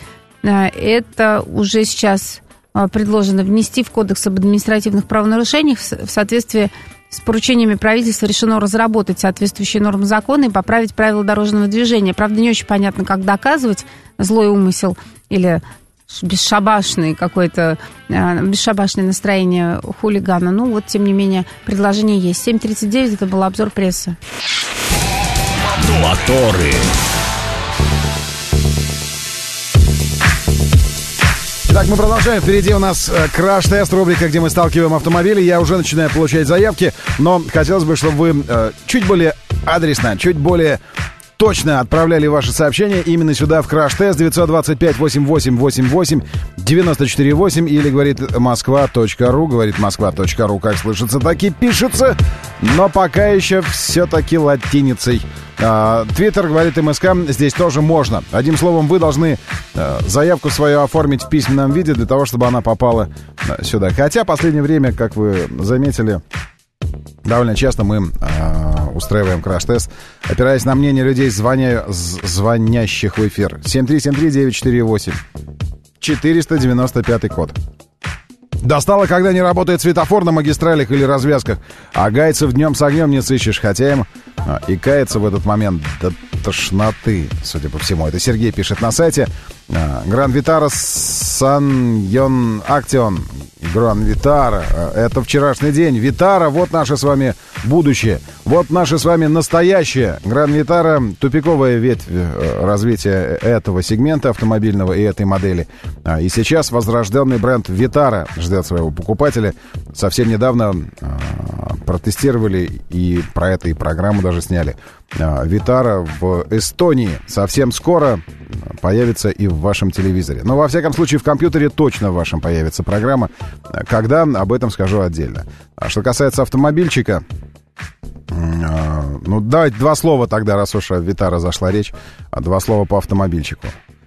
Это уже сейчас предложено внести в Кодекс об административных правонарушениях. В соответствии с поручениями правительства решено разработать соответствующие нормы закона и поправить правила дорожного движения. Правда, не очень понятно, как доказывать злой умысел или бесшабашный какой-то, бесшабашное настроение хулигана. Ну, вот, тем не менее, предложение есть. семь тридцать девять, это был обзор прессы. Моторы. Итак, мы продолжаем. Впереди у нас краш-тест, рубрика, где мы сталкиваем автомобили. Я уже начинаю получать заявки, но хотелось бы, чтобы вы э, чуть более адресно, чуть более точно отправляли ваши сообщения именно сюда, в краш-тест девятьсот двадцать пять восемьдесят восемь восемьдесят восемь девяносто четыре восемь или говорит москва.ру, говорит москва.ру, как слышится, так и пишется, но пока еще все-таки латиницей. Твиттер, говорит МСК, здесь тоже можно. Одним словом, вы должны а, заявку свою оформить в письменном виде для того, чтобы она попала а, сюда. Хотя в последнее время, как вы заметили, довольно часто мы а, устраиваем краш-тест, опираясь на мнение людей, звоня... звонящих в эфир. семь три семь три девять четыре восемь. четыреста девяносто пятый код. Достало, когда не работает светофор на магистралях или развязках, а гайцев днем с огнем не сыщешь, хотя им а, и кается в этот момент до тошноты, судя по всему. Это Сергей пишет на сайте. Гран Витара Саньон Актион. Гран Витара. Это вчерашний день. Витара, вот наше с вами будущее. Вот наше с вами настоящее. Гран Витара — тупиковая ветвь развития этого сегмента автомобильного и этой модели. И сейчас возрожденный бренд Витара ждет своего покупателя. Совсем недавно протестировали и про это и программу даже сняли. Витара в Эстонии совсем скоро появится и в вашем телевизоре. Но, во всяком случае, в компьютере точно в вашем появится программа. Когда, об этом скажу отдельно. А что касается автомобильчика, ну, давайте два слова тогда, раз уж о Витара зашла речь. Два слова по автомобильчику.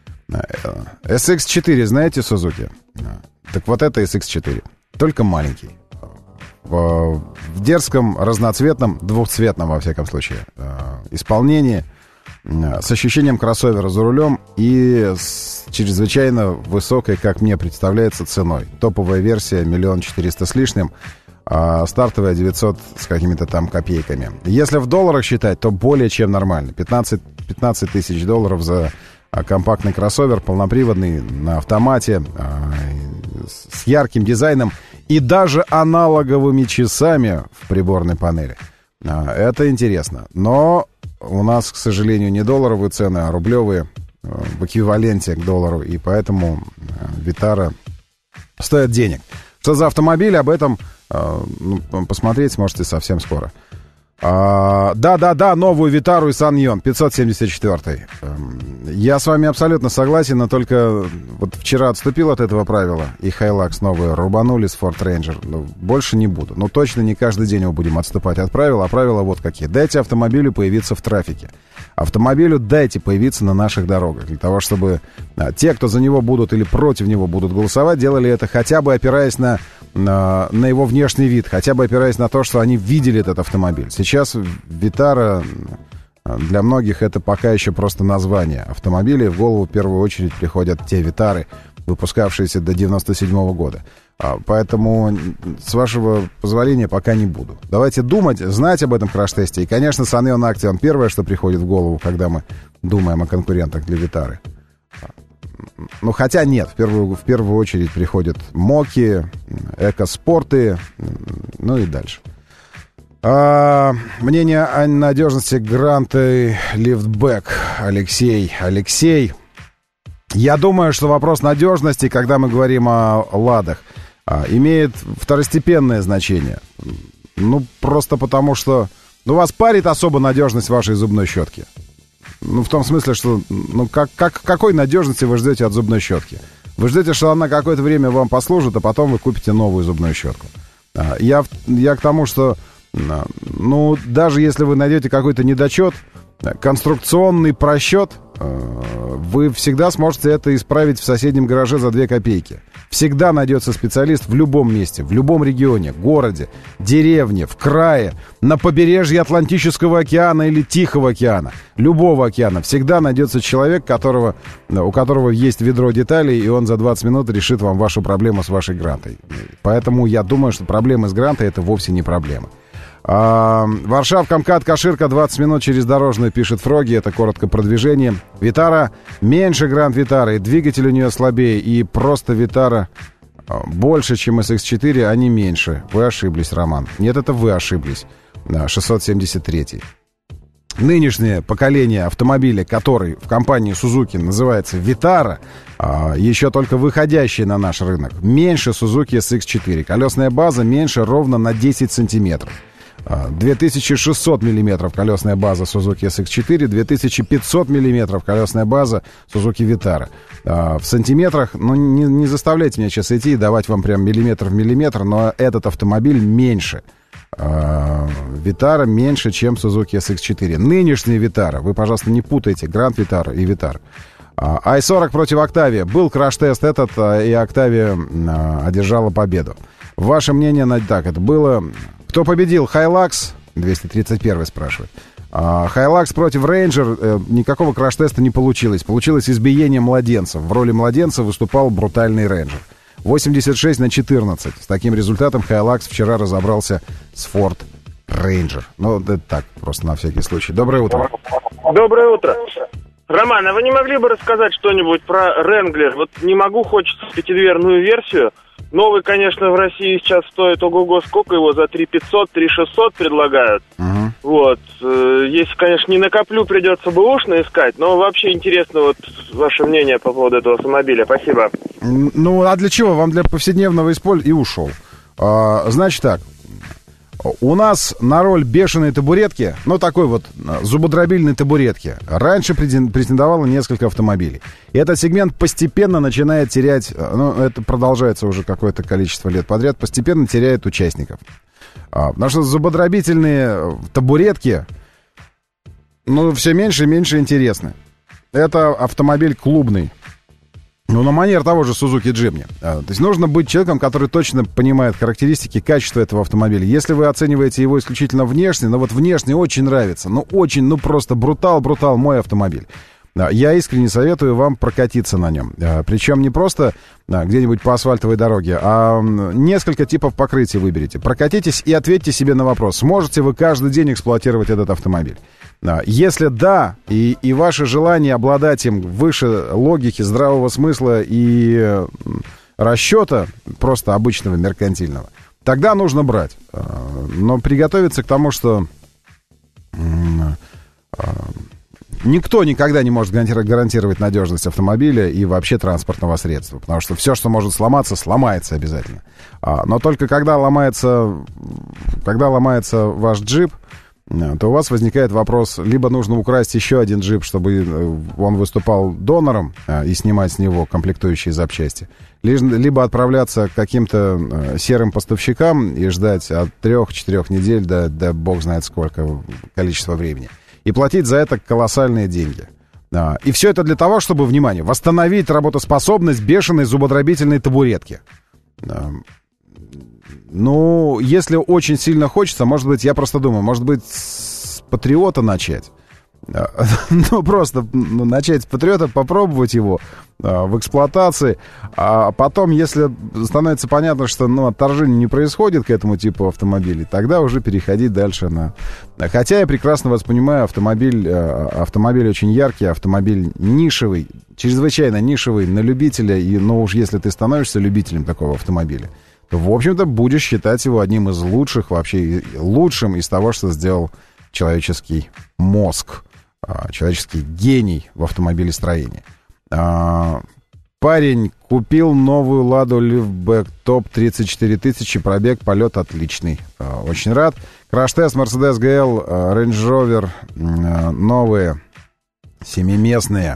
эс икс четыре, знаете, Сузуки? Так вот это эс икс четыре. Только маленький. В дерзком, разноцветном, двухцветном, во всяком случае, исполнении, с ощущением кроссовера за рулем и с чрезвычайно высокой, как мне представляется, ценой. Топовая версия миллион четыреста с лишним, а стартовая девятьсот с какими-то там копейками. Если в долларах считать, то более чем нормально. пятнадцать, пятнадцать тысяч долларов за компактный кроссовер, полноприводный, на автомате, с ярким дизайном и даже аналоговыми часами в приборной панели. Это интересно. Но у нас, к сожалению, не долларовые цены, а рублевые в эквиваленте к доллару. И поэтому Витара стоит денег. Что за автомобиль, об этом ну, посмотреть сможете совсем скоро. Да-да-да, новую Витару и Саньон, пятьсот семьдесят четыре. Я с вами абсолютно согласен, но только вот вчера отступил от этого правила, и Hilux новые рубанули с Ford Ranger. Ну, больше не буду. Но точно не каждый день мы будем отступать от правил, а правила вот какие. Дайте автомобилю появиться в трафике. Автомобилю дайте появиться на наших дорогах, для того, чтобы а, те, кто за него будут или против него будут голосовать, делали это хотя бы опираясь на, на, на его внешний вид, хотя бы опираясь на то, что они видели этот автомобиль. Сейчас Витара для многих это пока еще просто название автомобилей. В голову в первую очередь приходят те Витары, выпускавшиеся до девяносто седьмого года. Поэтому, с вашего позволения, пока не буду. Давайте думать, знать об этом краш-тесте. И, конечно, Саньон Актион первое, что приходит в голову, когда мы думаем о конкурентах для Витары. Ну, хотя нет, в первую, в первую очередь приходят Моки, Экоспорты, ну и дальше. А, мнение о надежности Гранты Лифтбэк. Алексей, Алексей. Я думаю, что вопрос надежности, когда мы говорим о ладах, имеет второстепенное значение. Ну, просто потому что... Ну, вас парит особо надежность вашей зубной щетки. Ну, в том смысле, что... Ну, как, как, какой надежности вы ждете от зубной щетки? Вы ждете, что она какое-то время вам послужит, а потом вы купите новую зубную щетку. Я, я к тому, что... Ну, даже если вы найдете какой-то недочет, конструкционный просчет, вы всегда сможете это исправить в соседнем гараже за две копейки. Всегда найдется специалист в любом месте, в любом регионе, городе, деревне, в крае, на побережье Атлантического океана или Тихого океана, любого океана. Всегда найдется человек, которого, у которого есть ведро деталей, и он за двадцать минут решит вам вашу проблему с вашей грантой. Поэтому я думаю, что проблемы с грантой — это вовсе не проблема. А, Варшавка, МКАД, Каширка, двадцать минут через дорожную, пишет Фроги. Это коротко про движение. Витара меньше Гранд Витары, двигатель у нее слабее, и просто Витара больше, чем эс икс четыре, а не меньше. Вы ошиблись, Роман. Нет, это вы ошиблись. шестьсот семьдесят три. Нынешнее поколение автомобиля, который в компании Suzuki называется Витара, еще только выходящий на наш рынок, меньше Suzuki эс икс четыре. Колесная база меньше ровно на десять сантиметров. две тысячи шестьсот миллиметров колесная база Suzuki эс икс четыре, две тысячи пятьсот миллиметров колесная база Suzuki Vitara. В сантиметрах, ну, не, не заставляйте меня сейчас идти и давать вам прям миллиметр в миллиметр, но этот автомобиль меньше. Vitara меньше, чем Suzuki эс икс четыре. Нынешний Vitara, вы, пожалуйста, не путайте Grand Vitara и Vitara. ай сорок против Octavia. Был краш-тест этот, и Octavia одержала победу. Ваше мнение, так, это было... Кто победил? Hilux? двести тридцать первый спрашивает. Hilux против Ranger. Никакого краш-теста не получилось. Получилось избиение младенцев. В роли младенца выступал брутальный Ranger. восемьдесят шесть на четырнадцать. С таким результатом Hilux вчера разобрался с Ford Ranger. Ну, это так, просто на всякий случай. Доброе утро. Доброе утро. Роман, а вы не могли бы рассказать что-нибудь про Wrangler? Вот не могу, хочется пятидверную версию. Новый, конечно, в России сейчас стоит ого-го, сколько его, за три пятьсот, три шестьсот предлагают. Uh-huh. Вот. Если, конечно, не накоплю, придется бэушно искать, но вообще интересно вот ваше мнение по поводу этого автомобиля. Спасибо. Ну, а для чего? Вам для повседневного использования и ушел. А, значит так. У нас на роль бешеной табуретки, ну, такой вот зубодробильной табуретки, раньше претендовало несколько автомобилей. И этот сегмент постепенно начинает терять, ну, это продолжается уже какое-то количество лет подряд, постепенно теряет участников. А, потому что зубодробительные табуретки, ну, все меньше и меньше интересны. Это автомобиль клубный. Ну, на манер того же Suzuki Jimny. То есть нужно быть человеком, который точно понимает характеристики, качества этого автомобиля. Если вы оцениваете его исключительно внешне, ну вот внешне очень нравится, ну очень, ну просто брутал-брутал мой автомобиль. Я искренне советую вам прокатиться на нем. Причем не просто где-нибудь по асфальтовой дороге, а несколько типов покрытия выберите. Прокатитесь и ответьте себе на вопрос, сможете вы каждый день эксплуатировать этот автомобиль. Если да, и, и ваше желание обладать им выше логики, здравого смысла и расчета, просто обычного, меркантильного, тогда нужно брать. Но приготовиться к тому, что никто никогда не может гарантировать надежность автомобиля и вообще транспортного средства, потому что все, что может сломаться, сломается обязательно. Но только когда ломается, когда ломается ваш джип, то у вас возникает вопрос, либо нужно украсть еще один джип, чтобы он выступал донором и снимать с него комплектующие запчасти, либо отправляться к каким-то серым поставщикам и ждать от трех-четырех недель до, до бог знает сколько количества времени. И платить за это колоссальные деньги. И все это для того, чтобы, внимание, восстановить работоспособность бешеной зубодробительной табуретки. Ну, если очень сильно хочется, может быть, я просто думаю, может быть, с Патриота начать. Ну, просто ну, начать с Патриота, попробовать его а, в эксплуатации, а потом, если становится понятно, что ну, отторжение не происходит к этому типу автомобилей, тогда уже переходить дальше на... Хотя я прекрасно вас понимаю, автомобиль, автомобиль очень яркий, автомобиль нишевый, чрезвычайно нишевый, на любителя, и, ну уж если ты становишься любителем такого автомобиля, то, в общем-то, будешь считать его одним из лучших, вообще лучшим из того, что сделал человеческий мозг, человеческий гений в автомобилестроении. Парень купил новую Ладу Лифтбэк Топ тридцать четыре тысячи, пробег, полет отличный. Очень рад. Краш-тест Mercedes джи эл, Range Rover, новые, семиместные.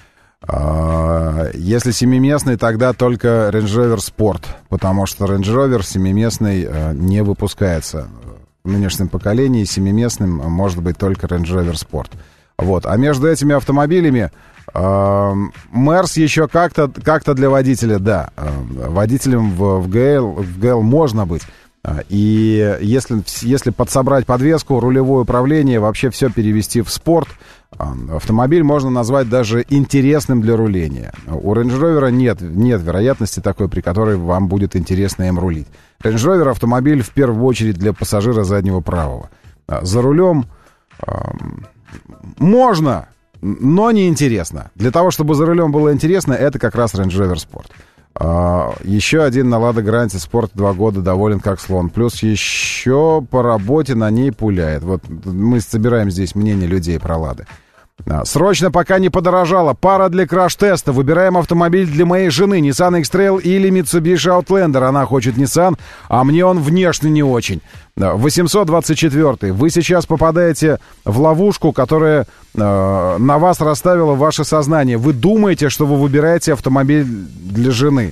Если семиместный, тогда только Range Rover Sport, потому что Range Rover семиместный не выпускается. В нынешнем поколении семиместным может быть только Range Rover Sport. Вот. А между этими автомобилями Мерс еще как-то, как-то для водителя, да, водителем в, в, джи эл, в джи эл можно быть. И если, если подсобрать подвеску, рулевое управление, вообще все перевести в спорт, автомобиль можно назвать даже интересным для руления. У Range Rover нет, нет вероятности такой, при которой вам будет интересно им рулить. Range Rover автомобиль в первую очередь для пассажира заднего правого. За рулем э, можно, но не интересно. Для того, чтобы за рулем было интересно, это как раз Range Rover Sport. Uh, еще один на Lada Granta Sport, два года, доволен как слон. Плюс еще по работе на ней пуляет. Вот мы собираем здесь мнение людей про Лады. Срочно, пока не подорожало. Пара для краш-теста. Выбираем автомобиль для моей жены. Nissan X-Trail или Mitsubishi Outlander. Она хочет Nissan, а мне он внешне не очень. восемьсот двадцать четыре. Вы сейчас попадаете в ловушку, которая э, на вас расставила ваше сознание. Вы думаете, что вы выбираете автомобиль для жены.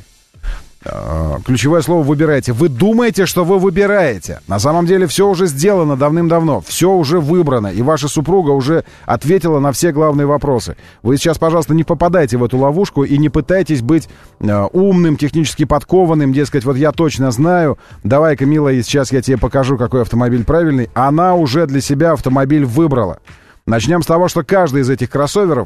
Ключевое слово «выбираете». Вы думаете, что вы выбираете. На самом деле все уже сделано давным-давно. Все уже выбрано. И ваша супруга уже ответила на все главные вопросы. Вы сейчас, пожалуйста, не попадайте в эту ловушку и не пытайтесь быть э, умным, технически подкованным. Дескать, вот я точно знаю. Давай-ка, милая, сейчас я тебе покажу, какой автомобиль правильный. Она уже для себя автомобиль выбрала. Начнем с того, что каждый из этих кроссоверов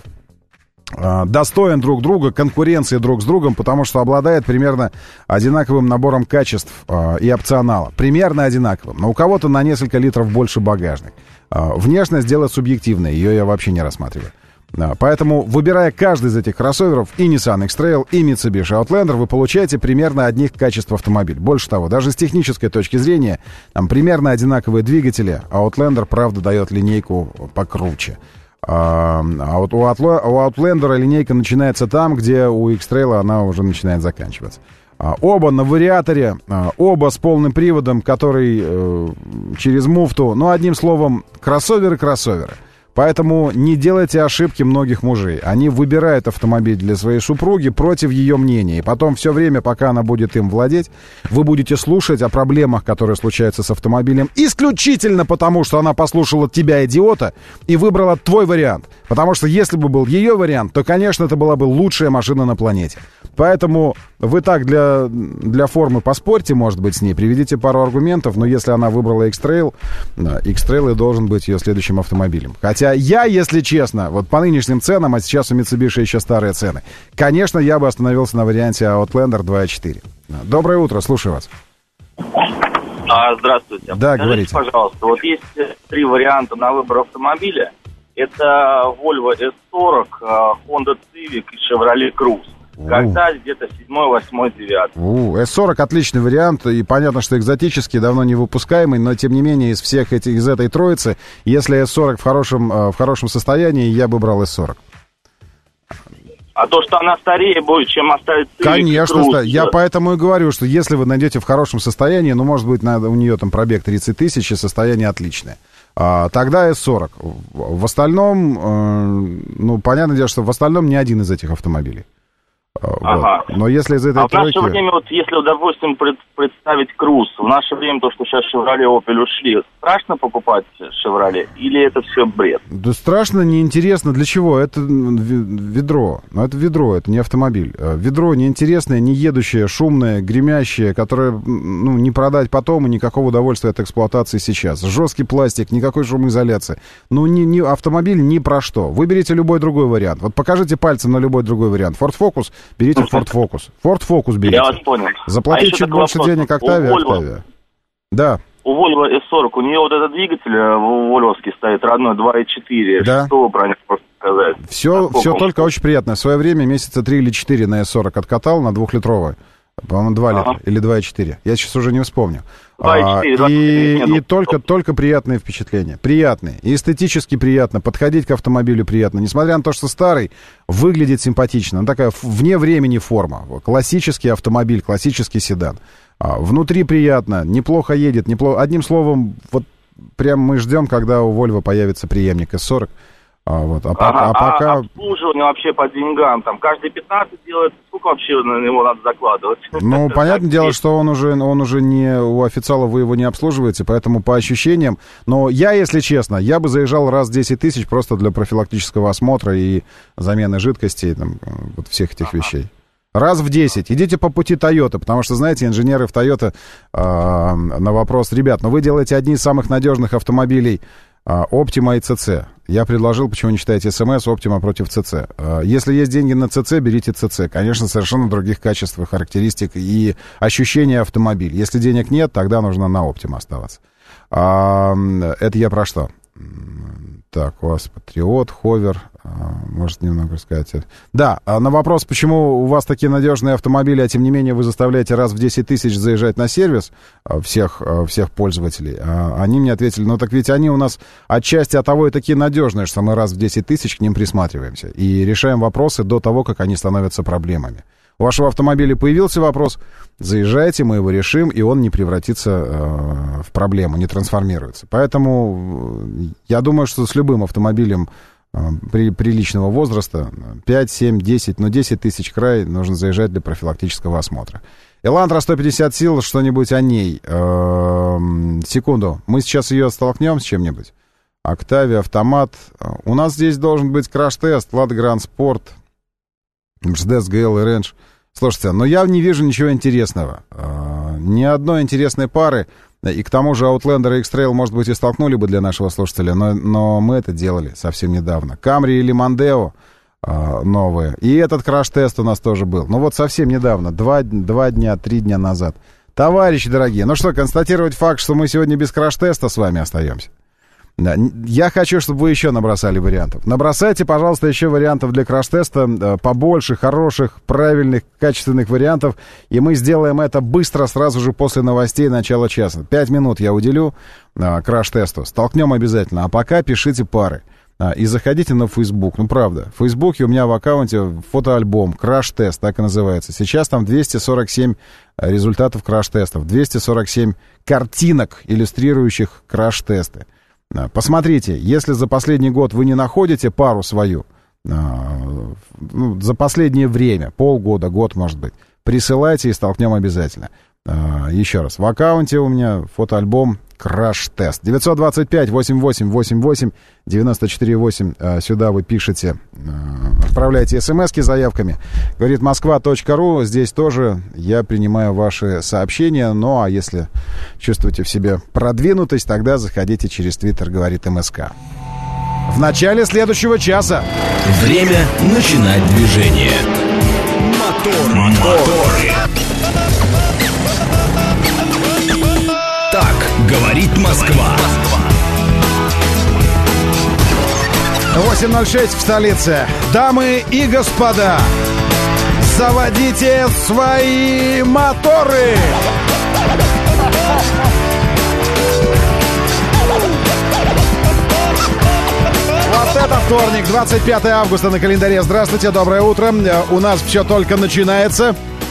достоин друг друга, конкуренции друг с другом, потому что обладает примерно одинаковым набором качеств э, и опционала. Примерно одинаковым. Но у кого-то на несколько литров больше багажник. Э, внешность дело субъективное, ее я вообще не рассматриваю. Э, поэтому, выбирая каждый из этих кроссоверов, и Nissan X-Trail, и Mitsubishi Outlander, вы получаете примерно одних качеств автомобиль. Больше того, даже с технической точки зрения, там примерно одинаковые двигатели, а Outlander, правда, дает линейку покруче. А вот у Outlander линейка начинается там, где у X-Trail она уже начинает заканчиваться. Оба на вариаторе, оба с полным приводом, который э, через муфту. Ну, одним словом, кроссоверы-кроссоверы. Поэтому не делайте ошибки многих мужей. Они выбирают автомобиль для своей супруги против ее мнения. И потом все время, пока она будет им владеть, вы будете слушать о проблемах, которые случаются с автомобилем, исключительно потому, что она послушала тебя, идиота, и выбрала твой вариант. Потому что если бы был ее вариант, то, конечно, это была бы лучшая машина на планете. Поэтому вы так для, для формы поспорьте, может быть, с ней, приведите пару аргументов, но если она выбрала X-Trail, X-Trail и должен быть ее следующим автомобилем. Хотя я, если честно, вот по нынешним ценам, а сейчас у Mitsubishi еще старые цены, конечно, я бы остановился на варианте Outlander два и четыре. Доброе утро, слушаю вас. А, здравствуйте. Да, Скажите, говорите. пожалуйста, вот есть три варианта на выбор автомобиля. Это Volvo эс сорок, Honda Civic и Chevrolet Cruze. Когда где-то седьмой, восьмой, девятый. У, эс сорок отличный вариант, и понятно, что экзотический, давно не выпускаемый, но тем не менее из всех этих, из этой троицы, если эс сорок в хорошем, в хорошем состоянии, я бы брал эс сорок. А то, что она старее будет, чем оставить Civic, Конечно, Cruze, я поэтому и говорю, что если вы найдете в хорошем состоянии, ну, может быть, надо, у нее там пробег тридцать тысяч, и состояние отличное. А, тогда эс сорок. В остальном, э, ну, понятное дело, что в остальном ни один из этих автомобилей. Ага. Вот. Но если из этой а в тройки... наше время, вот если, допустим, пред, представить Cruze, в наше время то, что сейчас Chevrolet, Opel ушли, страшно покупать Chevrolet или это все бред? Да страшно, неинтересно. Для чего? Это ведро. Но это ведро, это не автомобиль. Ведро неинтересное, не едущее, шумное, гремящее, которое, ну, не продать потом и никакого удовольствия от эксплуатации сейчас. Жесткий пластик, никакой шумоизоляции. Ну, не, не, автомобиль ни про что. Выберите любой другой вариант. Вот покажите пальцем на любой другой вариант. Ford Focus, берите Ford Focus. Ford Focus берите. Я вас понял. Заплатить а чуть больше вопрос. денег Octavia, Octavia. Да. У Volvo эс сорок, у нее вот этот двигатель вольвовский стоит, родной, два и четыре. Да. Что вы про него можете сказать? Все, все только очень приятно. В свое время месяца три или четыре на эс сорок откатал на двухлитровой. По-моему, два ага. литра или два и четыре. Я сейчас уже не вспомню. два и четыре, а, и, и только, только приятные впечатления. Приятные. И эстетически приятно. Подходить к автомобилю приятно. Несмотря на то, что старый, выглядит симпатично. Ну, такая вне времени форма. Классический автомобиль, классический седан. А, внутри приятно. Неплохо едет. Неплохо. Одним словом, вот прям мы ждем, когда у Volvo появится преемник эс сорок. А, вот, а, ага, а, пока... а обслуживание вообще по деньгам, там, каждые пятнадцать делает, сколько вообще на него надо закладывать? Ну, понятное дело, что он уже, он уже не, у официала вы его не обслуживаете, поэтому по ощущениям, но я, если честно, я бы заезжал раз в десять тысяч просто для профилактического осмотра и замены жидкостей, там, вот всех этих ага. вещей. Раз в десять. Идите по пути Toyota, потому что, знаете, инженеры в Toyota э, на вопрос, ребят, ну вы делаете одни из самых надежных автомобилей, Optima и си си. Я предложил, почему не читаете СМС, Optima против си си. Если есть деньги на си си, берите си си. Конечно, совершенно других качеств, характеристик и ощущения автомобиля. Если денег нет, тогда нужно на Optima оставаться. Это я про что? Так, у вас Патриот, Ховер, может немного рассказать. Да, на вопрос, почему у вас такие надежные автомобили, а тем не менее вы заставляете раз в десять тысяч заезжать на сервис всех, всех пользователей, они мне ответили, ну так ведь они у нас отчасти от того и такие надежные, что мы раз в десять тысяч к ним присматриваемся и решаем вопросы до того, как они становятся проблемами. У вашего автомобиля появился вопрос, заезжайте, мы его решим, и он не превратится э, в проблему, не трансформируется. Поэтому я думаю, что с любым автомобилем э, при, приличного возраста, пять, семь, десять, но десять тысяч край, нужно заезжать для профилактического осмотра. Элантра сто пятьдесят сил, что-нибудь о ней. Э, секунду, мы сейчас ее столкнем с чем-нибудь. Октавия, автомат. У нас здесь должен быть краш-тест, Лада Гранд Спорт, Мерседес джи эл и Range. Слушайте, но я не вижу ничего интересного. Э, ни одной интересной пары. И к тому же Outlander и X-Trail, может быть, и столкнули бы для нашего слушателя, но, но мы это делали совсем недавно. Камри или Мондео э, новые. И этот краш-тест у нас тоже был. Ну вот совсем недавно, два, два дня, три дня назад. Товарищи дорогие, ну что, констатировать факт, что мы сегодня без краш-теста с вами остаемся. Да, я хочу, чтобы вы еще набросали вариантов. Набросайте, пожалуйста, еще вариантов для краш-теста, побольше, хороших, правильных, качественных вариантов, и мы сделаем это быстро, сразу же после новостей начала часа. Пять минут я уделю а, краш-тесту, столкнем обязательно, а пока пишите пары. А, и заходите на Facebook, ну правда, в Фейсбуке у меня в аккаунте фотоальбом, краш-тест, так и называется. Сейчас там двести сорок семь результатов краш-тестов, двести сорок семь картинок, иллюстрирующих краш-тесты. Посмотрите, если за последний год вы не находите пару свою, ну, за последнее время, полгода, год, может быть, присылайте и столкнем обязательно. Еще раз, в аккаунте у меня фотоальбом краш-тест. девятьсот двадцать пять восемьдесят восемь восемьдесят восемь девяносто четыре восемь. Сюда вы пишете, отправляйте смски с заявками. Говорит москва.ру. Здесь тоже я принимаю ваши сообщения. Ну, а если чувствуете в себе продвинутость, тогда заходите через Твиттер, говорит МСК. В начале следующего часа. Время начинать движение. Мотор, моторы. Так говорит Москва. восемь ноль шесть в столице. Дамы и господа, заводите свои моторы! Вот это вторник, двадцать пятое августа на календаре. Здравствуйте, доброе утро. У нас все только начинается.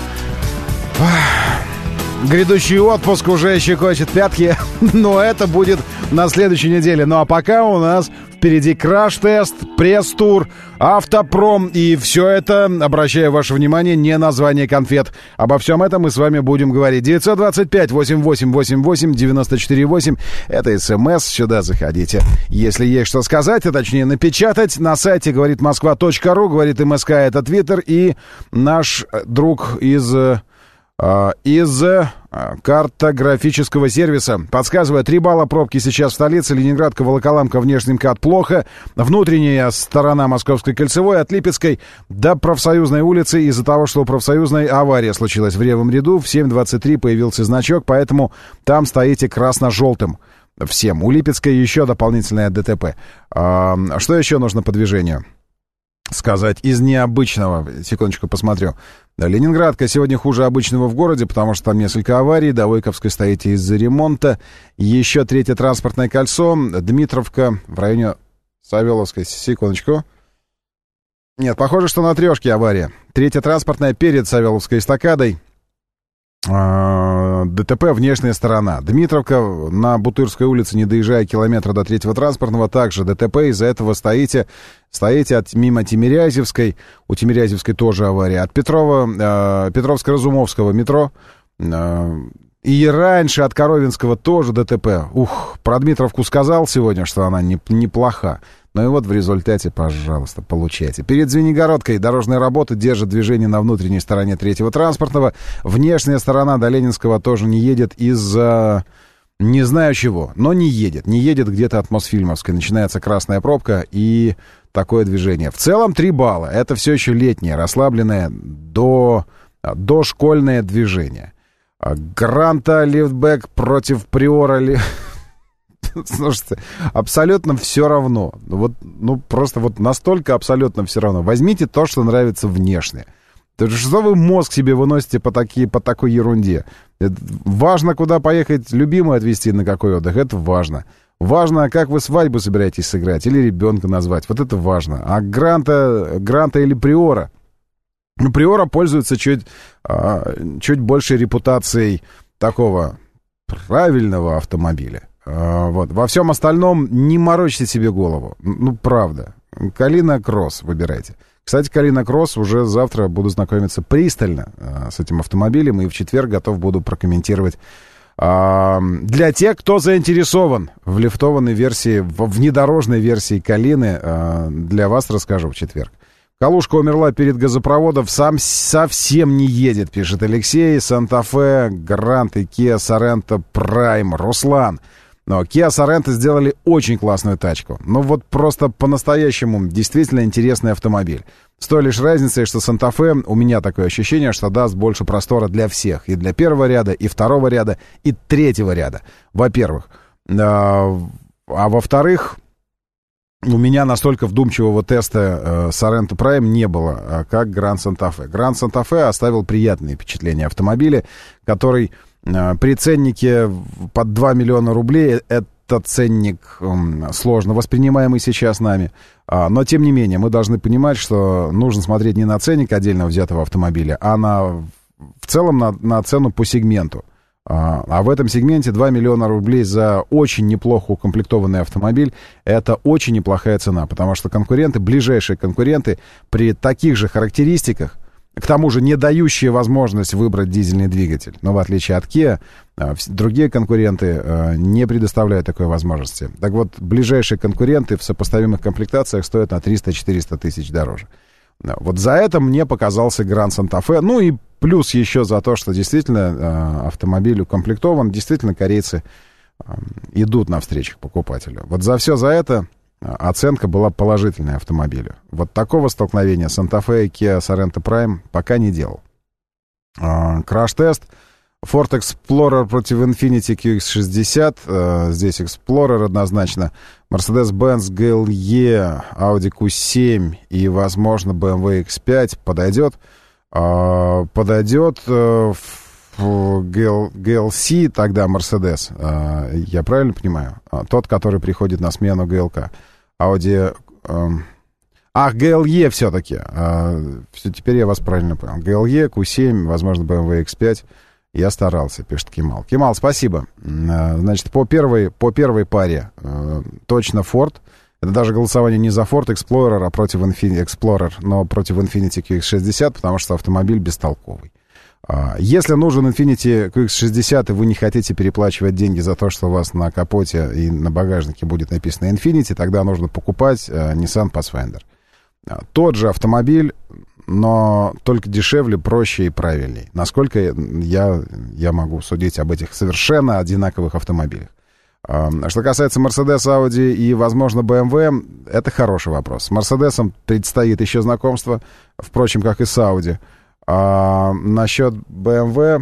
Грядущий отпуск уже щекочет пятки, но это будет на следующей неделе. Ну а пока у нас впереди краш-тест, пресс-тур, автопром и все это, обращаю ваше внимание, не название конфет. Обо всем этом мы с вами будем говорить. девятьсот двадцать пять восемьдесят восемь восемьдесят восемь девяносто четыре восемь. Это СМС, сюда заходите. Если есть что сказать, а точнее напечатать, на сайте говорит москва.ру, говорит МСК, это Твиттер, и наш друг из... из картографического сервиса. Подсказываю, три балла пробки сейчас в столице. Ленинградка, Волоколамка, внешний МКАД плохо. Внутренняя сторона Московской кольцевой от Липецкой до Профсоюзной улицы. Из-за того, что у Профсоюзной авария случилась в левом ряду, в семь двадцать три появился значок, поэтому там стоите красно-желтым всем. У Липецкой еще дополнительное ДТП. А, что еще нужно по движению сказать из необычного? Секундочку, посмотрю. Да, Ленинградка сегодня хуже обычного в городе, потому что там несколько аварий. До Войковской стоите из-за ремонта. Еще третье транспортное кольцо. Дмитровка в районе Савеловской. Секундочку. Нет, похоже, что на трешке авария. Третье транспортное перед Савеловской эстакадой. ДТП внешняя сторона. Дмитровка на Бутырской улице, не доезжая километра до третьего транспортного, также ДТП. Из-за этого стоите, стоите от, мимо Тимирязевской. У Тимирязевской тоже авария. От Петрова, э, Петровско-Разумовского метро. Э, и раньше от Коровинского тоже ДТП. Ух, про Дмитровку сказал сегодня, что она не, неплоха. Ну и вот в результате, пожалуйста, получайте. Перед Звенигородкой дорожная работа держит движение на внутренней стороне третьего транспортного. Внешняя сторона до Ленинского тоже не едет из-за... не знаю чего, но не едет. Не едет где-то от Мосфильмовской. Начинается красная пробка и такое движение. В целом три балла. Это все еще летнее, расслабленное до... дошкольное движение. Гранта, лифтбэк против Приора... Ли... Слушайте, абсолютно все равно. Вот, ну, просто вот настолько абсолютно все равно. Возьмите то, что нравится внешне. То есть, что вы мозг себе выносите по, такие, по такой ерунде? Это важно, куда поехать любимую отвезти, на какой отдых. Это важно. Важно, как вы свадьбу собираетесь сыграть или ребенка назвать. Вот это важно. А гранта, гранта или приора? Ну, приора пользуется чуть, чуть большей репутацией такого правильного автомобиля. Вот. Во всем остальном не морочьте себе голову. Ну, правда. Калина Кросс выбирайте. Кстати, Калина Кросс уже завтра буду знакомиться пристально а, с этим автомобилем, и в четверг готов буду прокомментировать. А, для тех, кто заинтересован в лифтованной версии, в внедорожной версии Калины, а, для вас расскажу в четверг. Калушка умерла перед газопроводом, сам совсем не едет, пишет Алексей. Санта-Фе, Грант и Kia Sorento Prime. Руслан. Но Kia Sorento сделали очень классную тачку. Ну вот просто по-настоящему действительно интересный автомобиль. С той лишь разницей, что Санта-Фе, у меня такое ощущение, что даст больше простора для всех. И для первого ряда, и второго ряда, и третьего ряда. Во-первых. А, а во-вторых, у меня настолько вдумчивого теста Sorento Prime не было, как Grand Santa Fe. Grand Santa Fe оставил приятные впечатления автомобиля, который... При ценнике под два миллиона рублей, этот ценник сложно воспринимаемый сейчас нами. Но, тем не менее, мы должны понимать, что нужно смотреть не на ценник отдельно взятого автомобиля, а на, в целом на, на цену по сегменту. А в этом сегменте два миллиона рублей за очень неплохо укомплектованный автомобиль — это очень неплохая цена, потому что конкуренты, ближайшие конкуренты при таких же характеристиках, к тому же не дающие возможность выбрать дизельный двигатель. Но в отличие от Kia, другие конкуренты не предоставляют такой возможности. Так вот, ближайшие конкуренты в сопоставимых комплектациях стоят на триста-четыреста тысяч дороже. Вот за это мне показался Grand Santa Fe. Ну и плюс еще за то, что действительно автомобиль укомплектован. Действительно, корейцы идут навстречу покупателю. Вот за все за это... оценка была положительной автомобилю. Вот такого столкновения Santa Fe и Kia Sorento Prime пока не делал. Краш-тест. Ford Explorer против Infiniti кью икс шестьдесят. Здесь Explorer однозначно. Mercedes-Benz джи эл и, Audi кью семь и, возможно, бэ эм вэ икс пять подойдет. Подойдет в джи эл си, тогда Mercedes. Я правильно понимаю? Тот, который приходит на смену джи эл кей. Audi... Ах, джи эл и все-таки. Все, теперь я вас правильно понял. джи эл и, кью семь, возможно, бэ эм вэ икс пять. Я старался, пишет Кемал. Кемал, спасибо. Значит, по первой, по первой паре точно Ford. Это даже голосование не за Ford Explorer, а против Infiniti Explorer, но против Infiniti кью икс шестьдесят, потому что автомобиль бестолковый. Если нужен Infiniti кью икс шестьдесят, и вы не хотите переплачивать деньги за то, что у вас на капоте и на багажнике будет написано Infiniti, тогда нужно покупать Nissan Pathfinder. Тот же автомобиль, но только дешевле, проще и правильней. Насколько я, я могу судить об этих совершенно одинаковых автомобилях. Что касается Mercedes, Audi и, возможно, бэ эм вэ, это хороший вопрос. С Mercedes предстоит еще знакомство, впрочем, как и с Audi. А насчет бэ эм вэ...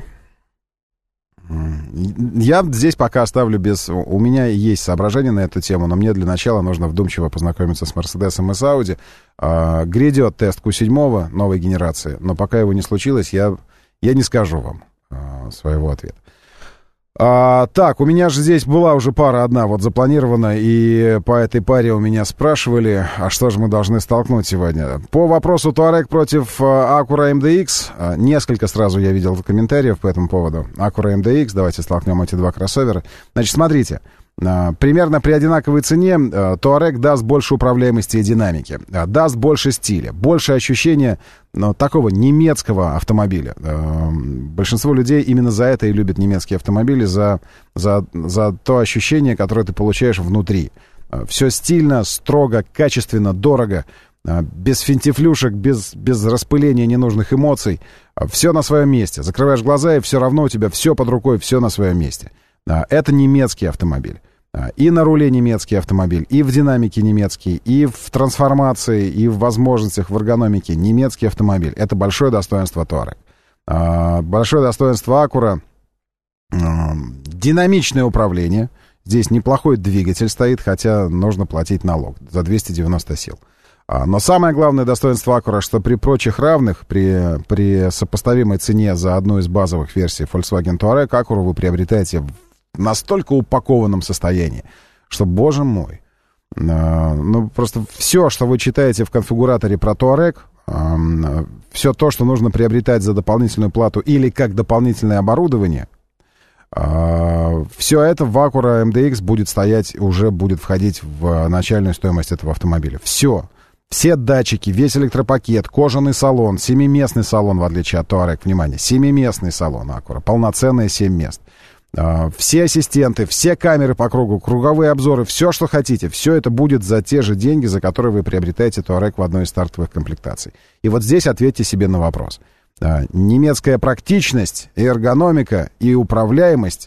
Я здесь пока оставлю без... У меня есть соображения на эту тему, но мне для начала нужно вдумчиво познакомиться с Мерседесом и с Audi. А, грядет тест кью семь новой генерации, но пока его не случилось, я, я не скажу вам а, своего ответа. А, так, у меня же здесь была уже пара одна вот запланирована, и по этой паре у меня спрашивали, а что же мы должны столкнуть сегодня. По вопросу Touareg против Acura эм дэ икс, несколько сразу я видел комментариев по этому поводу. Acura эм дэ икс, давайте столкнем эти два кроссовера. Значит, смотрите, примерно при одинаковой цене Touareg даст больше управляемости и динамики, даст больше стиля, больше ощущения, ну, такого немецкого автомобиля. Большинство людей именно за это и любят немецкие автомобили, за, за, за то ощущение, которое ты получаешь внутри. Все стильно, строго, качественно, дорого, без финтифлюшек, без, без распыления ненужных эмоций. Все на своем месте. Закрываешь глаза, и все равно у тебя все под рукой, все на своем месте. Это немецкий автомобиль. И на руле немецкий автомобиль, и в динамике немецкий, и в трансформации, и в возможностях, в эргономике немецкий автомобиль. Это большое достоинство Touareg. Большое достоинство Acura — динамичное управление. Здесь неплохой двигатель стоит, хотя нужно платить налог за двести девяносто сил. Но самое главное достоинство Acura, что при прочих равных, при, при сопоставимой цене за одну из базовых версий Volkswagen Touareg, Acura вы приобретаете в настолько упакованном состоянии, что, боже мой, ну просто все, что вы читаете в конфигураторе про Touareg, все то, что нужно приобретать за дополнительную плату или как дополнительное оборудование, все это в Acura эм дэ икс будет стоять, уже будет входить в начальную стоимость этого автомобиля. Все. Все датчики, весь электропакет, кожаный салон, семиместный салон, в отличие от Touareg, внимание, семиместный салон Acura, полноценные семь мест. Все ассистенты, все камеры по кругу, круговые обзоры, все, что хотите, все это будет за те же деньги, за которые вы приобретаете Touareg в одной из стартовых комплектаций. И вот здесь ответьте себе на вопрос. Немецкая практичность, эргономика и управляемость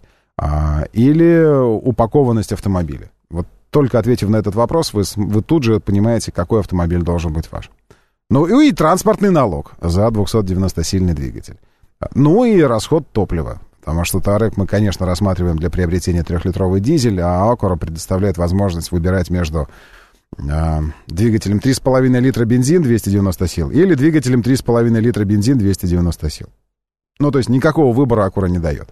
или упакованность автомобиля? Вот только ответив на этот вопрос, вы, вы тут же понимаете, какой автомобиль должен быть ваш. Ну и транспортный налог за двухсотдевяностосильный двигатель. Ну и расход топлива. Потому что Touareg мы, конечно, рассматриваем для приобретения трехлитровый дизель, а Acura предоставляет возможность выбирать между э, двигателем три с половиной литра бензин двести девяносто сил или двигателем три с половиной литра бензин двести девяносто сил. Ну, то есть никакого выбора Acura не дает.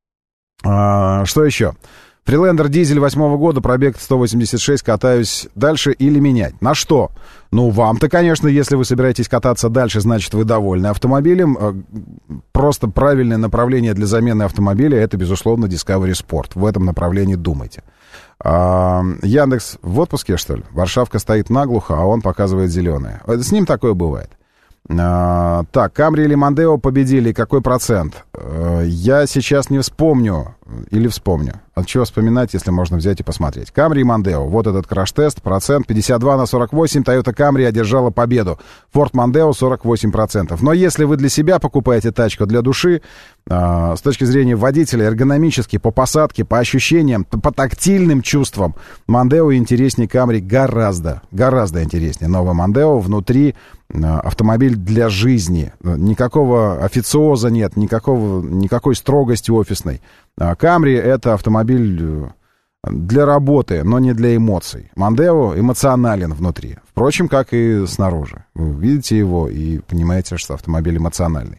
А, что еще? Freelander дизель восьмого года, пробег сто восемьдесят шесть, катаюсь дальше или менять? На что? Ну, вам-то, конечно, если вы собираетесь кататься дальше, значит, вы довольны автомобилем. Просто правильное направление для замены автомобиля — это, безусловно, Discovery Sport. В этом направлении думайте. А, Яндекс в отпуске, что ли? Варшавка стоит наглухо, а он показывает зеленое. С ним такое бывает. А, так, Камри или Мондео победили, какой процент? А, я сейчас не вспомню, или вспомню. От чего вспоминать, если можно взять и посмотреть. Камри и Мондео, вот этот краш-тест, процент пятьдесят два на сорок восемь, Toyota Camry одержала победу, Ford Mondeo сорок восемь процентов. Но если вы для себя покупаете тачку для души, а, с точки зрения водителя, эргономически, по посадке, по ощущениям, по тактильным чувствам, Мондео интереснее Camry гораздо, гораздо интереснее. Новый Мондео внутри автомобиль для жизни. Никакого официоза нет, никакого, никакой строгости офисной. Camry — это автомобиль для работы, но не для эмоций. Мондео эмоционален внутри. Впрочем, как и снаружи. Вы видите его и понимаете, что автомобиль эмоциональный.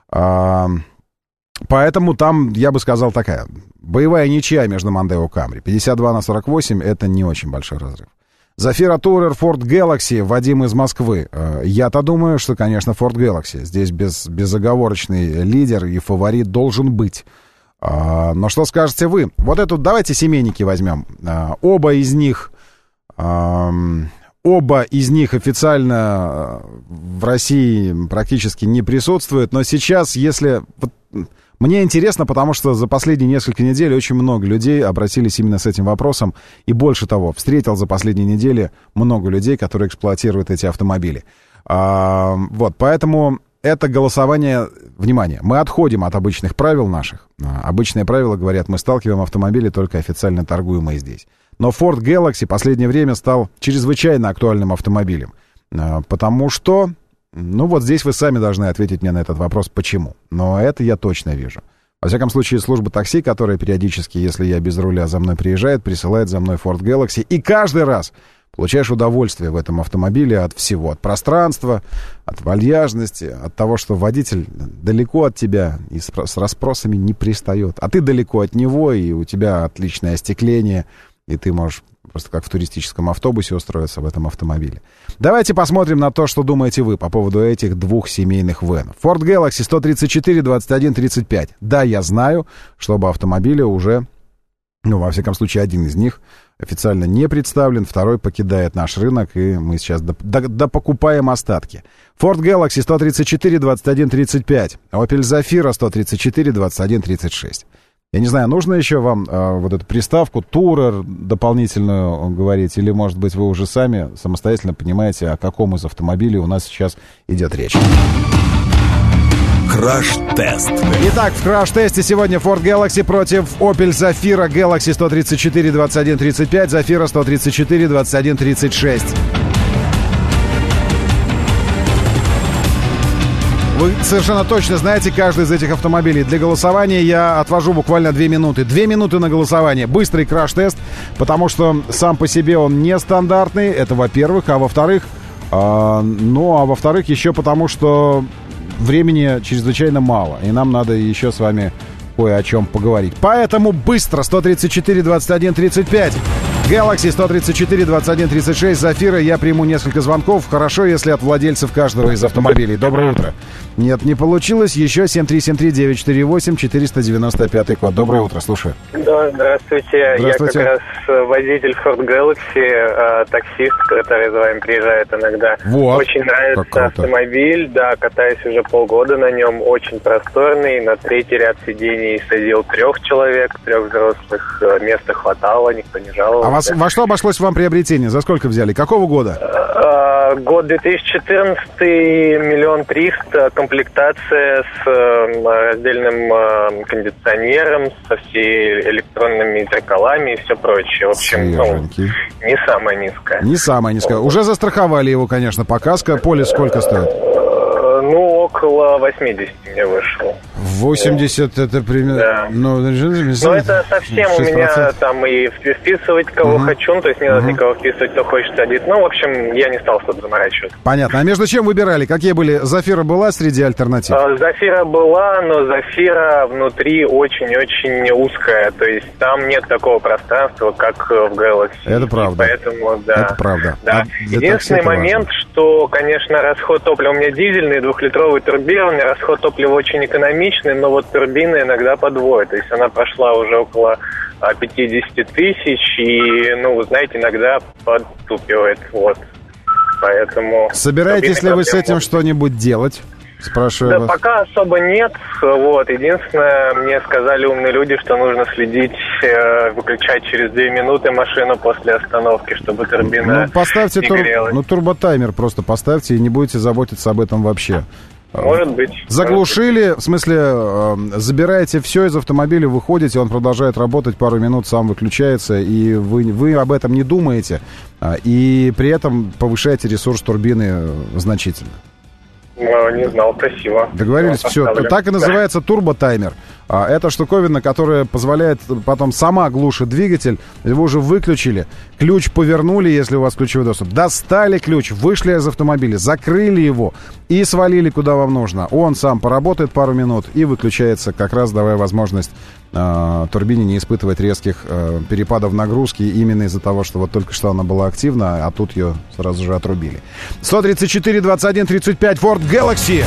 Поэтому там, я бы сказал, такая боевая ничья между Мондео и Camry. пятьдесят два на сорок восемь — это не очень большой разрыв. Zafira Tourer, Ford Galaxy, Вадим из Москвы. Я-то думаю, что, конечно, Ford Galaxy. Здесь без, безоговорочный лидер и фаворит должен быть. Но что скажете вы? Вот эту давайте семейники возьмем. Оба из них... Оба из них официально в России практически не присутствуют. Но сейчас, если... Мне интересно, потому что за последние несколько недель очень много людей обратились именно с этим вопросом. И больше того, встретил за последние недели много людей, которые эксплуатируют эти автомобили. А, вот, поэтому это голосование... Внимание, мы отходим от обычных правил наших. А, обычные правила говорят, мы сталкиваем автомобили только официально торгуемые здесь. Но Ford Galaxy в последнее время стал чрезвычайно актуальным автомобилем. А, потому что... Ну вот здесь вы сами должны ответить мне на этот вопрос, почему. Но это я точно вижу. Во всяком случае, служба такси, которая периодически, если я без руля, за мной приезжает, присылает за мной Ford Galaxy. И каждый раз получаешь удовольствие в этом автомобиле от всего. От пространства, от вальяжности, от того, что водитель далеко от тебя и с расспросами не пристает. А ты далеко от него, и у тебя отличное остекление, и ты можешь... Просто как в туристическом автобусе устроиться в этом автомобиле. Давайте посмотрим на то, что думаете вы по поводу этих двух семейных венов. Ford Galaxy сто тридцать четыре двадцать один тридцать пять. Да, я знаю, что оба автомобиля уже, ну, во всяком случае, один из них официально не представлен, второй покидает наш рынок, и мы сейчас допокупаем остатки. Ford Galaxy сто тридцать четыре двадцать один тридцать пять. Opel Zafira сто тридцать четыре двадцать один тридцать шесть. Я не знаю, нужно еще вам э, вот эту приставку Tourer дополнительную говорить, или, может быть, вы уже сами самостоятельно понимаете, о каком из автомобилей у нас сейчас идет речь. Краш-тест. Итак, в краш-тесте сегодня Ford Galaxy против Opel Zafira. Galaxy сто тридцать четыре двадцать один тридцать пять, Zafira сто тридцать четыре двадцать один тридцать шесть. Вы совершенно точно знаете каждый из этих автомобилей. Для голосования я отвожу буквально две минуты. Две минуты на голосование. Быстрый краш-тест, потому что сам по себе он нестандартный. Это во-первых. А во-вторых, э, ну, а во-вторых, еще потому, что времени чрезвычайно мало. И нам надо еще с вами кое о чем поговорить. Поэтому быстро. сто тридцать четыре двадцать один тридцать пять. Galaxy сто тридцать четыре двадцать один тридцать шесть. Зафира, я приму несколько звонков. Хорошо, если от владельцев каждого из автомобилей. Доброе утро. Нет, не получилось. Еще семь три семь три девять четыре восемь четыреста девяносто пятый код. Доброе утро, слушаю. Да, здравствуйте. Здравствуйте. Я как раз водитель Ford Galaxy, таксист, который за вами приезжает иногда. Вот. Очень нравится автомобиль, да, катаюсь уже полгода на нем. Очень просторный. На третий ряд сидений садил трех человек, трех взрослых. Места хватало, никто не жаловался. А вас, во что обошлось вам приобретение? За сколько взяли? Какого года? А, год две тысячи четырнадцатый, миллион триста, комплектация с э, раздельным э, кондиционером, со всеми электронными зеркалами и все прочее. В общем, ну, не самая низкая. Не самая низкая. Уже застраховали его, конечно, по каско. Полис сколько стоит? Э, ну, около восемьдесят мне вышло. восемьдесят это примерно... Да. Ну, Но это совсем у меня там и вписывать кого Угу. хочу, ну, то есть не надо Угу. никого вписывать, кто хочет садить. Ну, в общем, я не стал что-то заморачиваться. Понятно. А между чем выбирали? Какие были? Зафира была среди альтернатив? А, Зафира была, но Зафира внутри очень-очень узкая. То есть там нет такого пространства, как в Galaxy. Это правда. И поэтому, да. Это правда. Да. А для Единственный такси это момент, что, конечно, расход топлива у меня дизельный, двухлитровый турбированный, расход топлива очень экономичный, но вот турбина иногда подводит. То есть она прошла уже около а, пятьдесят тысяч и, ну, вы знаете, иногда подтупивает. Вот. Поэтому... Собираетесь ли вы с этим может... что-нибудь делать? Спрашиваю Да, вас. пока особо нет. Вот. Единственное, мне сказали умные люди, что нужно следить, э, выключать через две минуты машину после остановки, чтобы турбина Ну, поставьте не тур... грелась. ну, турботаймер просто поставьте и не будете заботиться об этом вообще. Может быть. Заглушили, в смысле, э, забираете все из автомобиля, выходите, он продолжает работать, пару минут сам выключается, и вы, вы об этом не думаете, э, и при этом повышаете ресурс турбины значительно. Ну, не знал, красиво. Договорились, Ну, все. поставлю. Так и называется турботаймер. А, это штуковина, которая позволяет потом сама глушит двигатель. Его уже выключили. Ключ повернули, если у вас ключевой доступ. Достали ключ, вышли из автомобиля, закрыли его и свалили куда вам нужно. Он сам поработает пару минут и выключается, как раз давая возможность э, турбине не испытывать резких э, перепадов нагрузки именно из-за того, что вот только что она была активна, а тут ее сразу же отрубили. сто тридцать четыре двадцать один тридцать пять Ford Galaxy.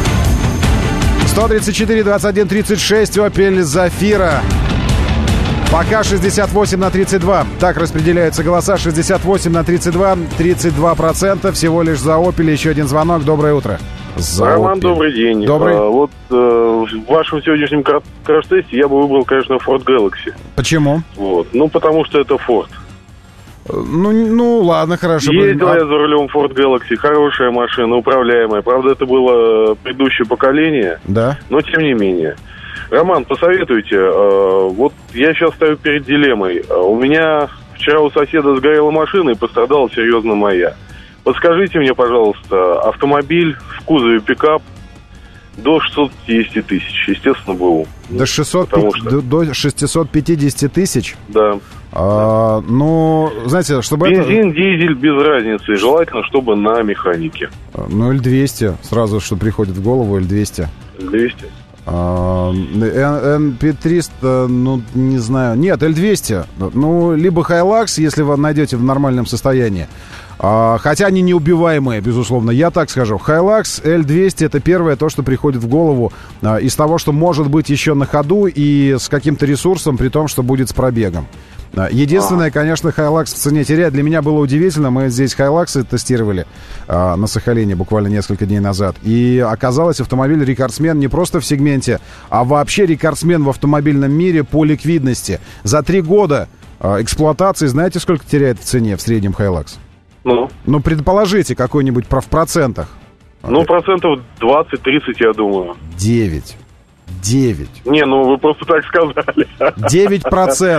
сто тридцать четыре двадцать один тридцать шесть Opel Zafira. Пока шестьдесят восемь на тридцать два. Так распределяются голоса. шестьдесят восемь на тридцать два. тридцать два процента всего лишь за Opel. Еще один звонок. Доброе утро. За Роман, Opel. добрый день. Добрый. А, вот э, в вашем сегодняшнем кра- краш-тесте я бы выбрал, конечно, Ford Galaxy. Почему? Вот. Ну, потому что это Ford. Ну, ну ладно, хорошо. Ездил А- я за рулем Ford Galaxy. Хорошая машина, управляемая. Правда, это было предыдущее поколение. Да. Но тем не менее. Роман, посоветуйте. Э, вот я сейчас стою перед дилеммой. Э, У меня вчера у соседа сгорела машина и пострадала серьезно моя. Подскажите мне, пожалуйста, автомобиль в кузове пикап до шестьсот пятьдесят тысяч, естественно, БУ. До, шестьсот, Потому что- до, до шестьсот пятьдесят тысяч? Да. А, ну, знаете, чтобы Бензин, дизель, без разницы. Желательно, чтобы на механике. это... Ну, Эль двести. Сразу, что приходит в голову, Эль двести. двести. А, эн пи триста, ну, не знаю. Нет, Эль двести. Ну, либо Hilux, если вы найдете в нормальном состоянии. А, хотя они неубиваемые, безусловно. Я так скажу. Hilux, Эль двести — это первое то, что приходит в голову а, из того, что может быть еще на ходу и с каким-то ресурсом, при том, что будет с пробегом. А, Единственное, конечно, Hilux в цене теряет. Для меня было удивительно. Мы здесь Hilux тестировали а, на Сахалине буквально несколько дней назад. И оказалось, автомобиль рекордсмен не просто в сегменте, а вообще рекордсмен в автомобильном мире по ликвидности. За три года а, эксплуатации, знаете, сколько теряет в цене в среднем Hilux? Ну? Ну, предположите, какой-нибудь про- в процентах. Ну, процентов двадцать-тридцать, я думаю. Девять. Девять. Не, ну вы просто так сказали. Девять процентов.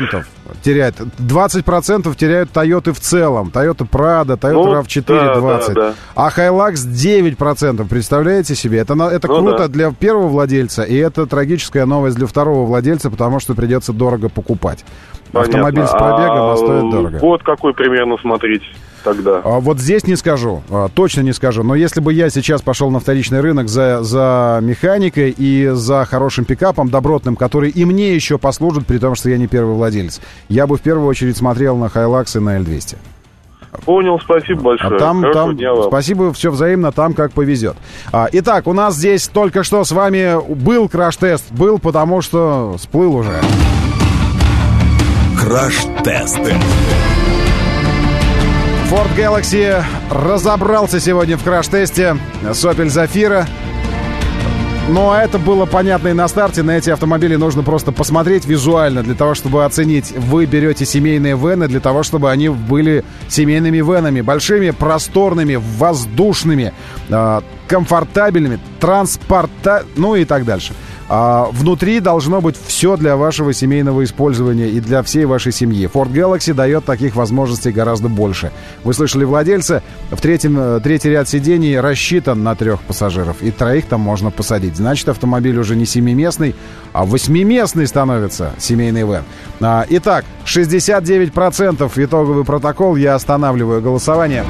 теряет. двадцать процентов теряют Toyota в целом. Toyota Prado, Toyota Ну, рав четыре да, двадцать. да, да. А Hilux девять процентов. Представляете себе? Это, на- это Ну, круто да. для первого владельца, и это трагическая новость для второго владельца, потому что придется дорого покупать. Понятно. Автомобиль с пробегом, а, А, стоит дорого. Вот какой примерно смотреть тогда. А вот здесь не скажу, а, точно не скажу. Но если бы я сейчас пошел на вторичный рынок за, за механикой и за хорошим пикапом добротным, который и мне еще послужит, при том, что я не первый владелец, я бы в первую очередь смотрел на Hilux и на эль двести. Понял, спасибо большое. А там, Хорошего там дня вам. спасибо, все взаимно, там как повезет. А, итак, у нас здесь только что с вами был краш-тест. Был, потому что сплыл уже. Краш-тест. Ford Galaxy разобрался сегодня в краш-тесте с Opel Zafira. Но это было понятно и на старте. На эти автомобили нужно просто посмотреть визуально для того, чтобы оценить. Вы берете семейные вены для того, чтобы они были семейными венами. Большими, просторными, воздушными, э, комфортабельными, транспорта... Ну и так дальше. А внутри должно быть все для вашего семейного использования и для всей вашей семьи. Ford Galaxy дает таких возможностей гораздо больше. Вы слышали владельца, в третьем, третий ряд сидений рассчитан на трех пассажиров, и троих там можно посадить. Значит, автомобиль уже не семиместный, а восьмиместный становится семейный вэн. А, итак, шестьдесят девять процентов итоговый протокол. Я останавливаю голосование.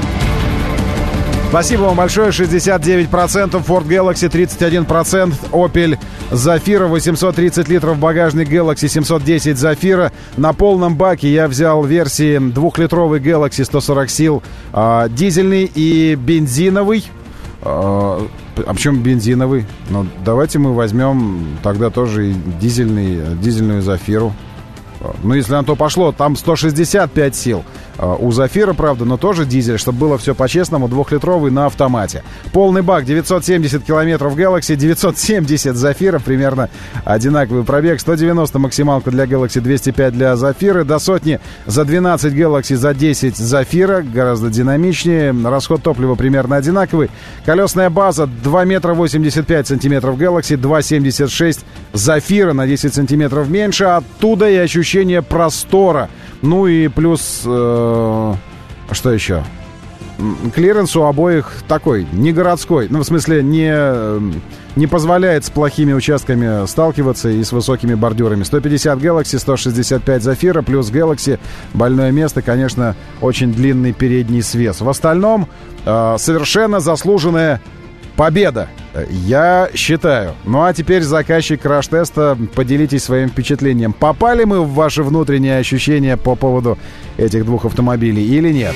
Спасибо вам большое. шестьдесят девять процентов Ford Galaxy, тридцать один процент Opel Zafira, восемьсот тридцать литров багажник Galaxy, семьсот десять Zafira. На полном баке я взял версии двухлитровый Galaxy сто сорок сил, э, дизельный и бензиновый. Э, а почему бензиновый? Ну, давайте мы возьмем тогда тоже и дизельный, дизельную Zafira. Ну, если на то пошло, там сто шестьдесят пять сил. У Zafira, правда, но тоже дизель, чтобы было все по-честному, двухлитровый на автомате. Полный бак, девятьсот семьдесят километров Galaxy, девятьсот семьдесят Zafira, примерно одинаковый пробег. сто девяносто максималка для Galaxy, двести пять для Zafira. До сотни за двенадцать Galaxy, за десять Zafira, гораздо динамичнее. Расход топлива примерно одинаковый. Колесная база два метра восемьдесят пять сантиметров Galaxy, два семьдесят шесть Zafira, на десять сантиметров меньше. Оттуда и ощущение простора. Ну и плюс... Э, что еще? Клиренс у обоих такой, не городской. Ну, в смысле, не, не позволяет с плохими участками сталкиваться и с высокими бордюрами. сто пятьдесят Galaxy, сто шестьдесят пять Zafira, плюс Galaxy. Больное место, конечно, очень длинный передний свес. В остальном э, совершенно заслуженная победа, я считаю. Ну а теперь, заказчик краш-теста, поделитесь своим впечатлением. Попали мы в ваши внутренние ощущения по поводу этих двух автомобилей или нет?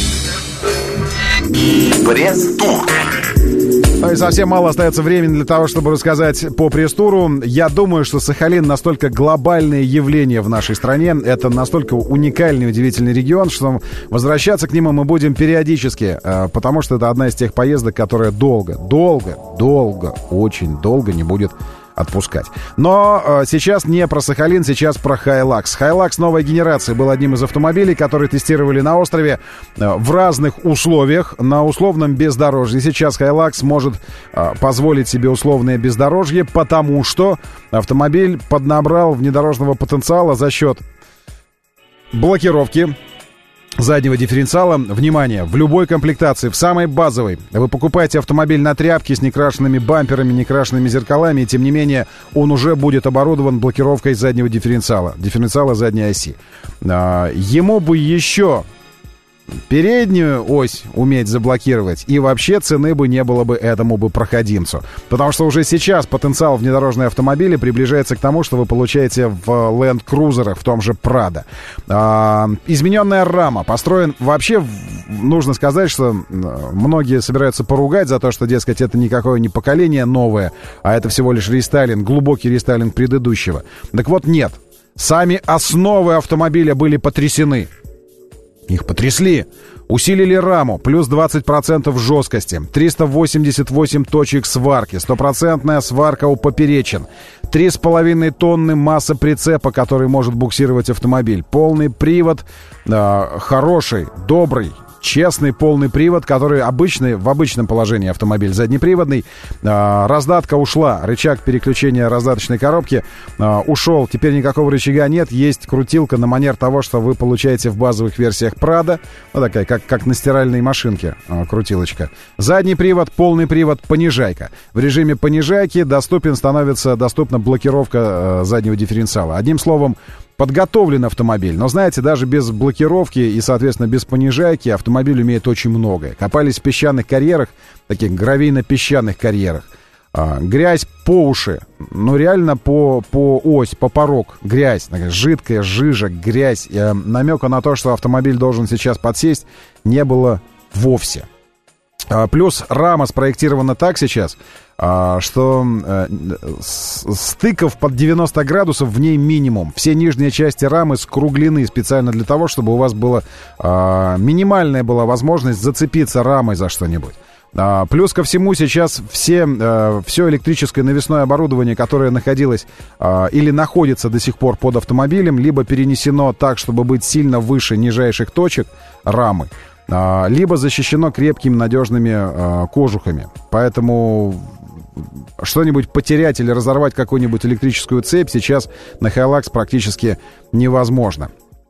Пресс-тур. Ну и совсем мало остается времени для того, чтобы рассказать по пресс-туру. Я думаю, что Сахалин настолько глобальное явление в нашей стране, это настолько уникальный, удивительный регион, что возвращаться к нему мы будем периодически, потому что это одна из тех поездок, которая долго, долго, долго, очень долго не будет отпускать. Но э, сейчас не про Сахалин, сейчас про Hilux. Hilux новой генерации был одним из автомобилей, которые тестировали на острове э, в разных условиях, на условном бездорожье. Сейчас Hilux может э, позволить себе условное бездорожье, потому что автомобиль поднабрал внедорожного потенциала за счет блокировки заднего дифференциала. Внимание, в любой комплектации, в самой базовой, вы покупаете автомобиль на тряпке с некрашенными бамперами, некрашенными зеркалами, и тем не менее он уже будет оборудован блокировкой заднего дифференциала, дифференциала задней оси. А, ему бы еще переднюю ось уметь заблокировать, и вообще цены бы не было бы этому бы проходимцу. Потому что уже сейчас потенциал внедорожной автомобиля приближается к тому, что вы получаете в Land Cruiser, в том же Prado. А, измененная рама. Построен вообще, нужно сказать, что многие собираются поругать за то, что, дескать, это никакое не поколение новое, а это всего лишь рестайлинг, глубокий рестайлинг предыдущего. Так вот, нет. Сами основы автомобиля были потрясены. Их потрясли. Усилили раму, плюс двадцать процентов жесткости, триста восемьдесят восемь точек сварки, стопроцентная сварка у поперечин, три с половиной тонны масса прицепа, который может буксировать автомобиль, полный привод, э, хороший, добрый, честный полный привод, который обычный, в обычном положении автомобиль заднеприводный. А, раздатка ушла, рычаг переключения раздаточной коробки а, ушел. Теперь никакого рычага нет, есть крутилка на манер того, что вы получаете в базовых версиях Prado. Ну, такая, как, как на стиральной машинке а, крутилочка. Задний привод, полный привод, понижайка. В режиме понижайки доступен, становится доступна блокировка а, заднего дифференциала. Одним словом, подготовлен автомобиль. Но, знаете, даже без блокировки и, соответственно, без понижайки автомобиль умеет очень многое. Копались в песчаных карьерах, таких гравийно-песчаных карьерах. А, грязь по уши, ну, реально по, по ось, по порог. Грязь, такая жидкая жижа, грязь. И, а, намека на то, что автомобиль должен сейчас подсесть, не было вовсе. А, плюс рама спроектирована так сейчас, а, что а, с, стыков под девяносто градусов в ней минимум. Все нижние части рамы скруглены специально для того, чтобы у вас была а, минимальная была возможность зацепиться рамой за что-нибудь. А, плюс ко всему сейчас все, а, все электрическое навесное оборудование, которое находилось а, или находится до сих пор под автомобилем, либо перенесено так, чтобы быть сильно выше нижайших точек рамы, а, либо защищено крепкими надежными а, кожухами. Поэтому что-нибудь потерять или разорвать какую-нибудь электрическую цепь сейчас на Hilux практически невозможно.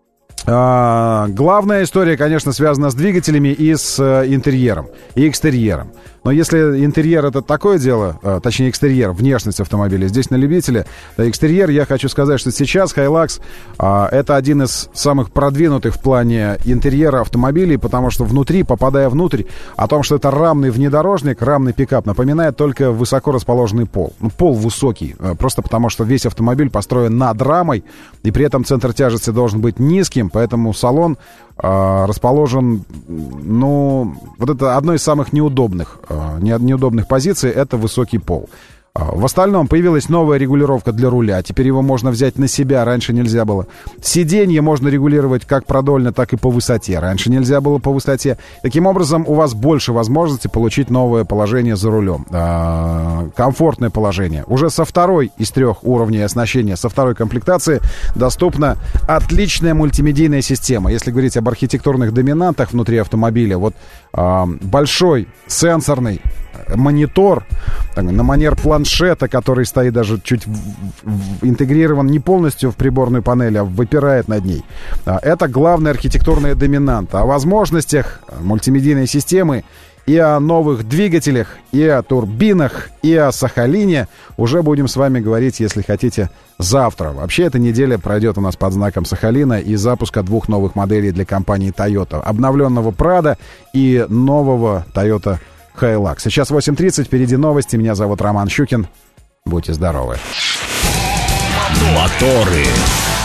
А, главная история, конечно, связана с двигателями и с а, интерьером, и экстерьером. Но если интерьер — это такое дело, а, точнее экстерьер, внешность автомобиля, здесь на любителя, то экстерьер, я хочу сказать, что сейчас Hilux а, это один из самых продвинутых в плане интерьера автомобилей, потому что внутри, попадая внутрь, о том, что это рамный внедорожник, рамный пикап, напоминает только высоко расположенный пол. Ну, пол высокий, просто потому что весь автомобиль построен над рамой, и при этом центр тяжести должен быть низким, поэтому салон э, расположен, ну, вот это одно из самых неудобных, э, неудобных позиций, это высокий пол. В остальном появилась новая регулировка для руля. Теперь его можно взять на себя, раньше нельзя было. Сиденье можно регулировать как продольно, так и по высоте. Раньше нельзя было по высоте. Таким образом, у вас больше возможностей получить новое положение за рулем. А, комфортное положение. Уже со второй из трех уровней оснащения, со второй комплектации доступна отличная мультимедийная система. Если говорить об архитектурных доминантах внутри автомобиля, вот а, большой сенсорный монитор на манер планшета, который стоит даже чуть в, в, интегрирован не полностью в приборную панель, а выпирает над ней. Это главная архитектурная доминанта. О возможностях мультимедийной системы и о новых двигателях, и о турбинах, и о Сахалине уже будем с вами говорить, если хотите, завтра. Вообще, эта неделя пройдет у нас под знаком Сахалина и запуска двух новых моделей для компании Toyota. Обновленного Prado и нового Toyota Hilux. Сейчас восемь тридцать, впереди новости. Меня зовут Роман Щукин. Будьте здоровы. Моторы.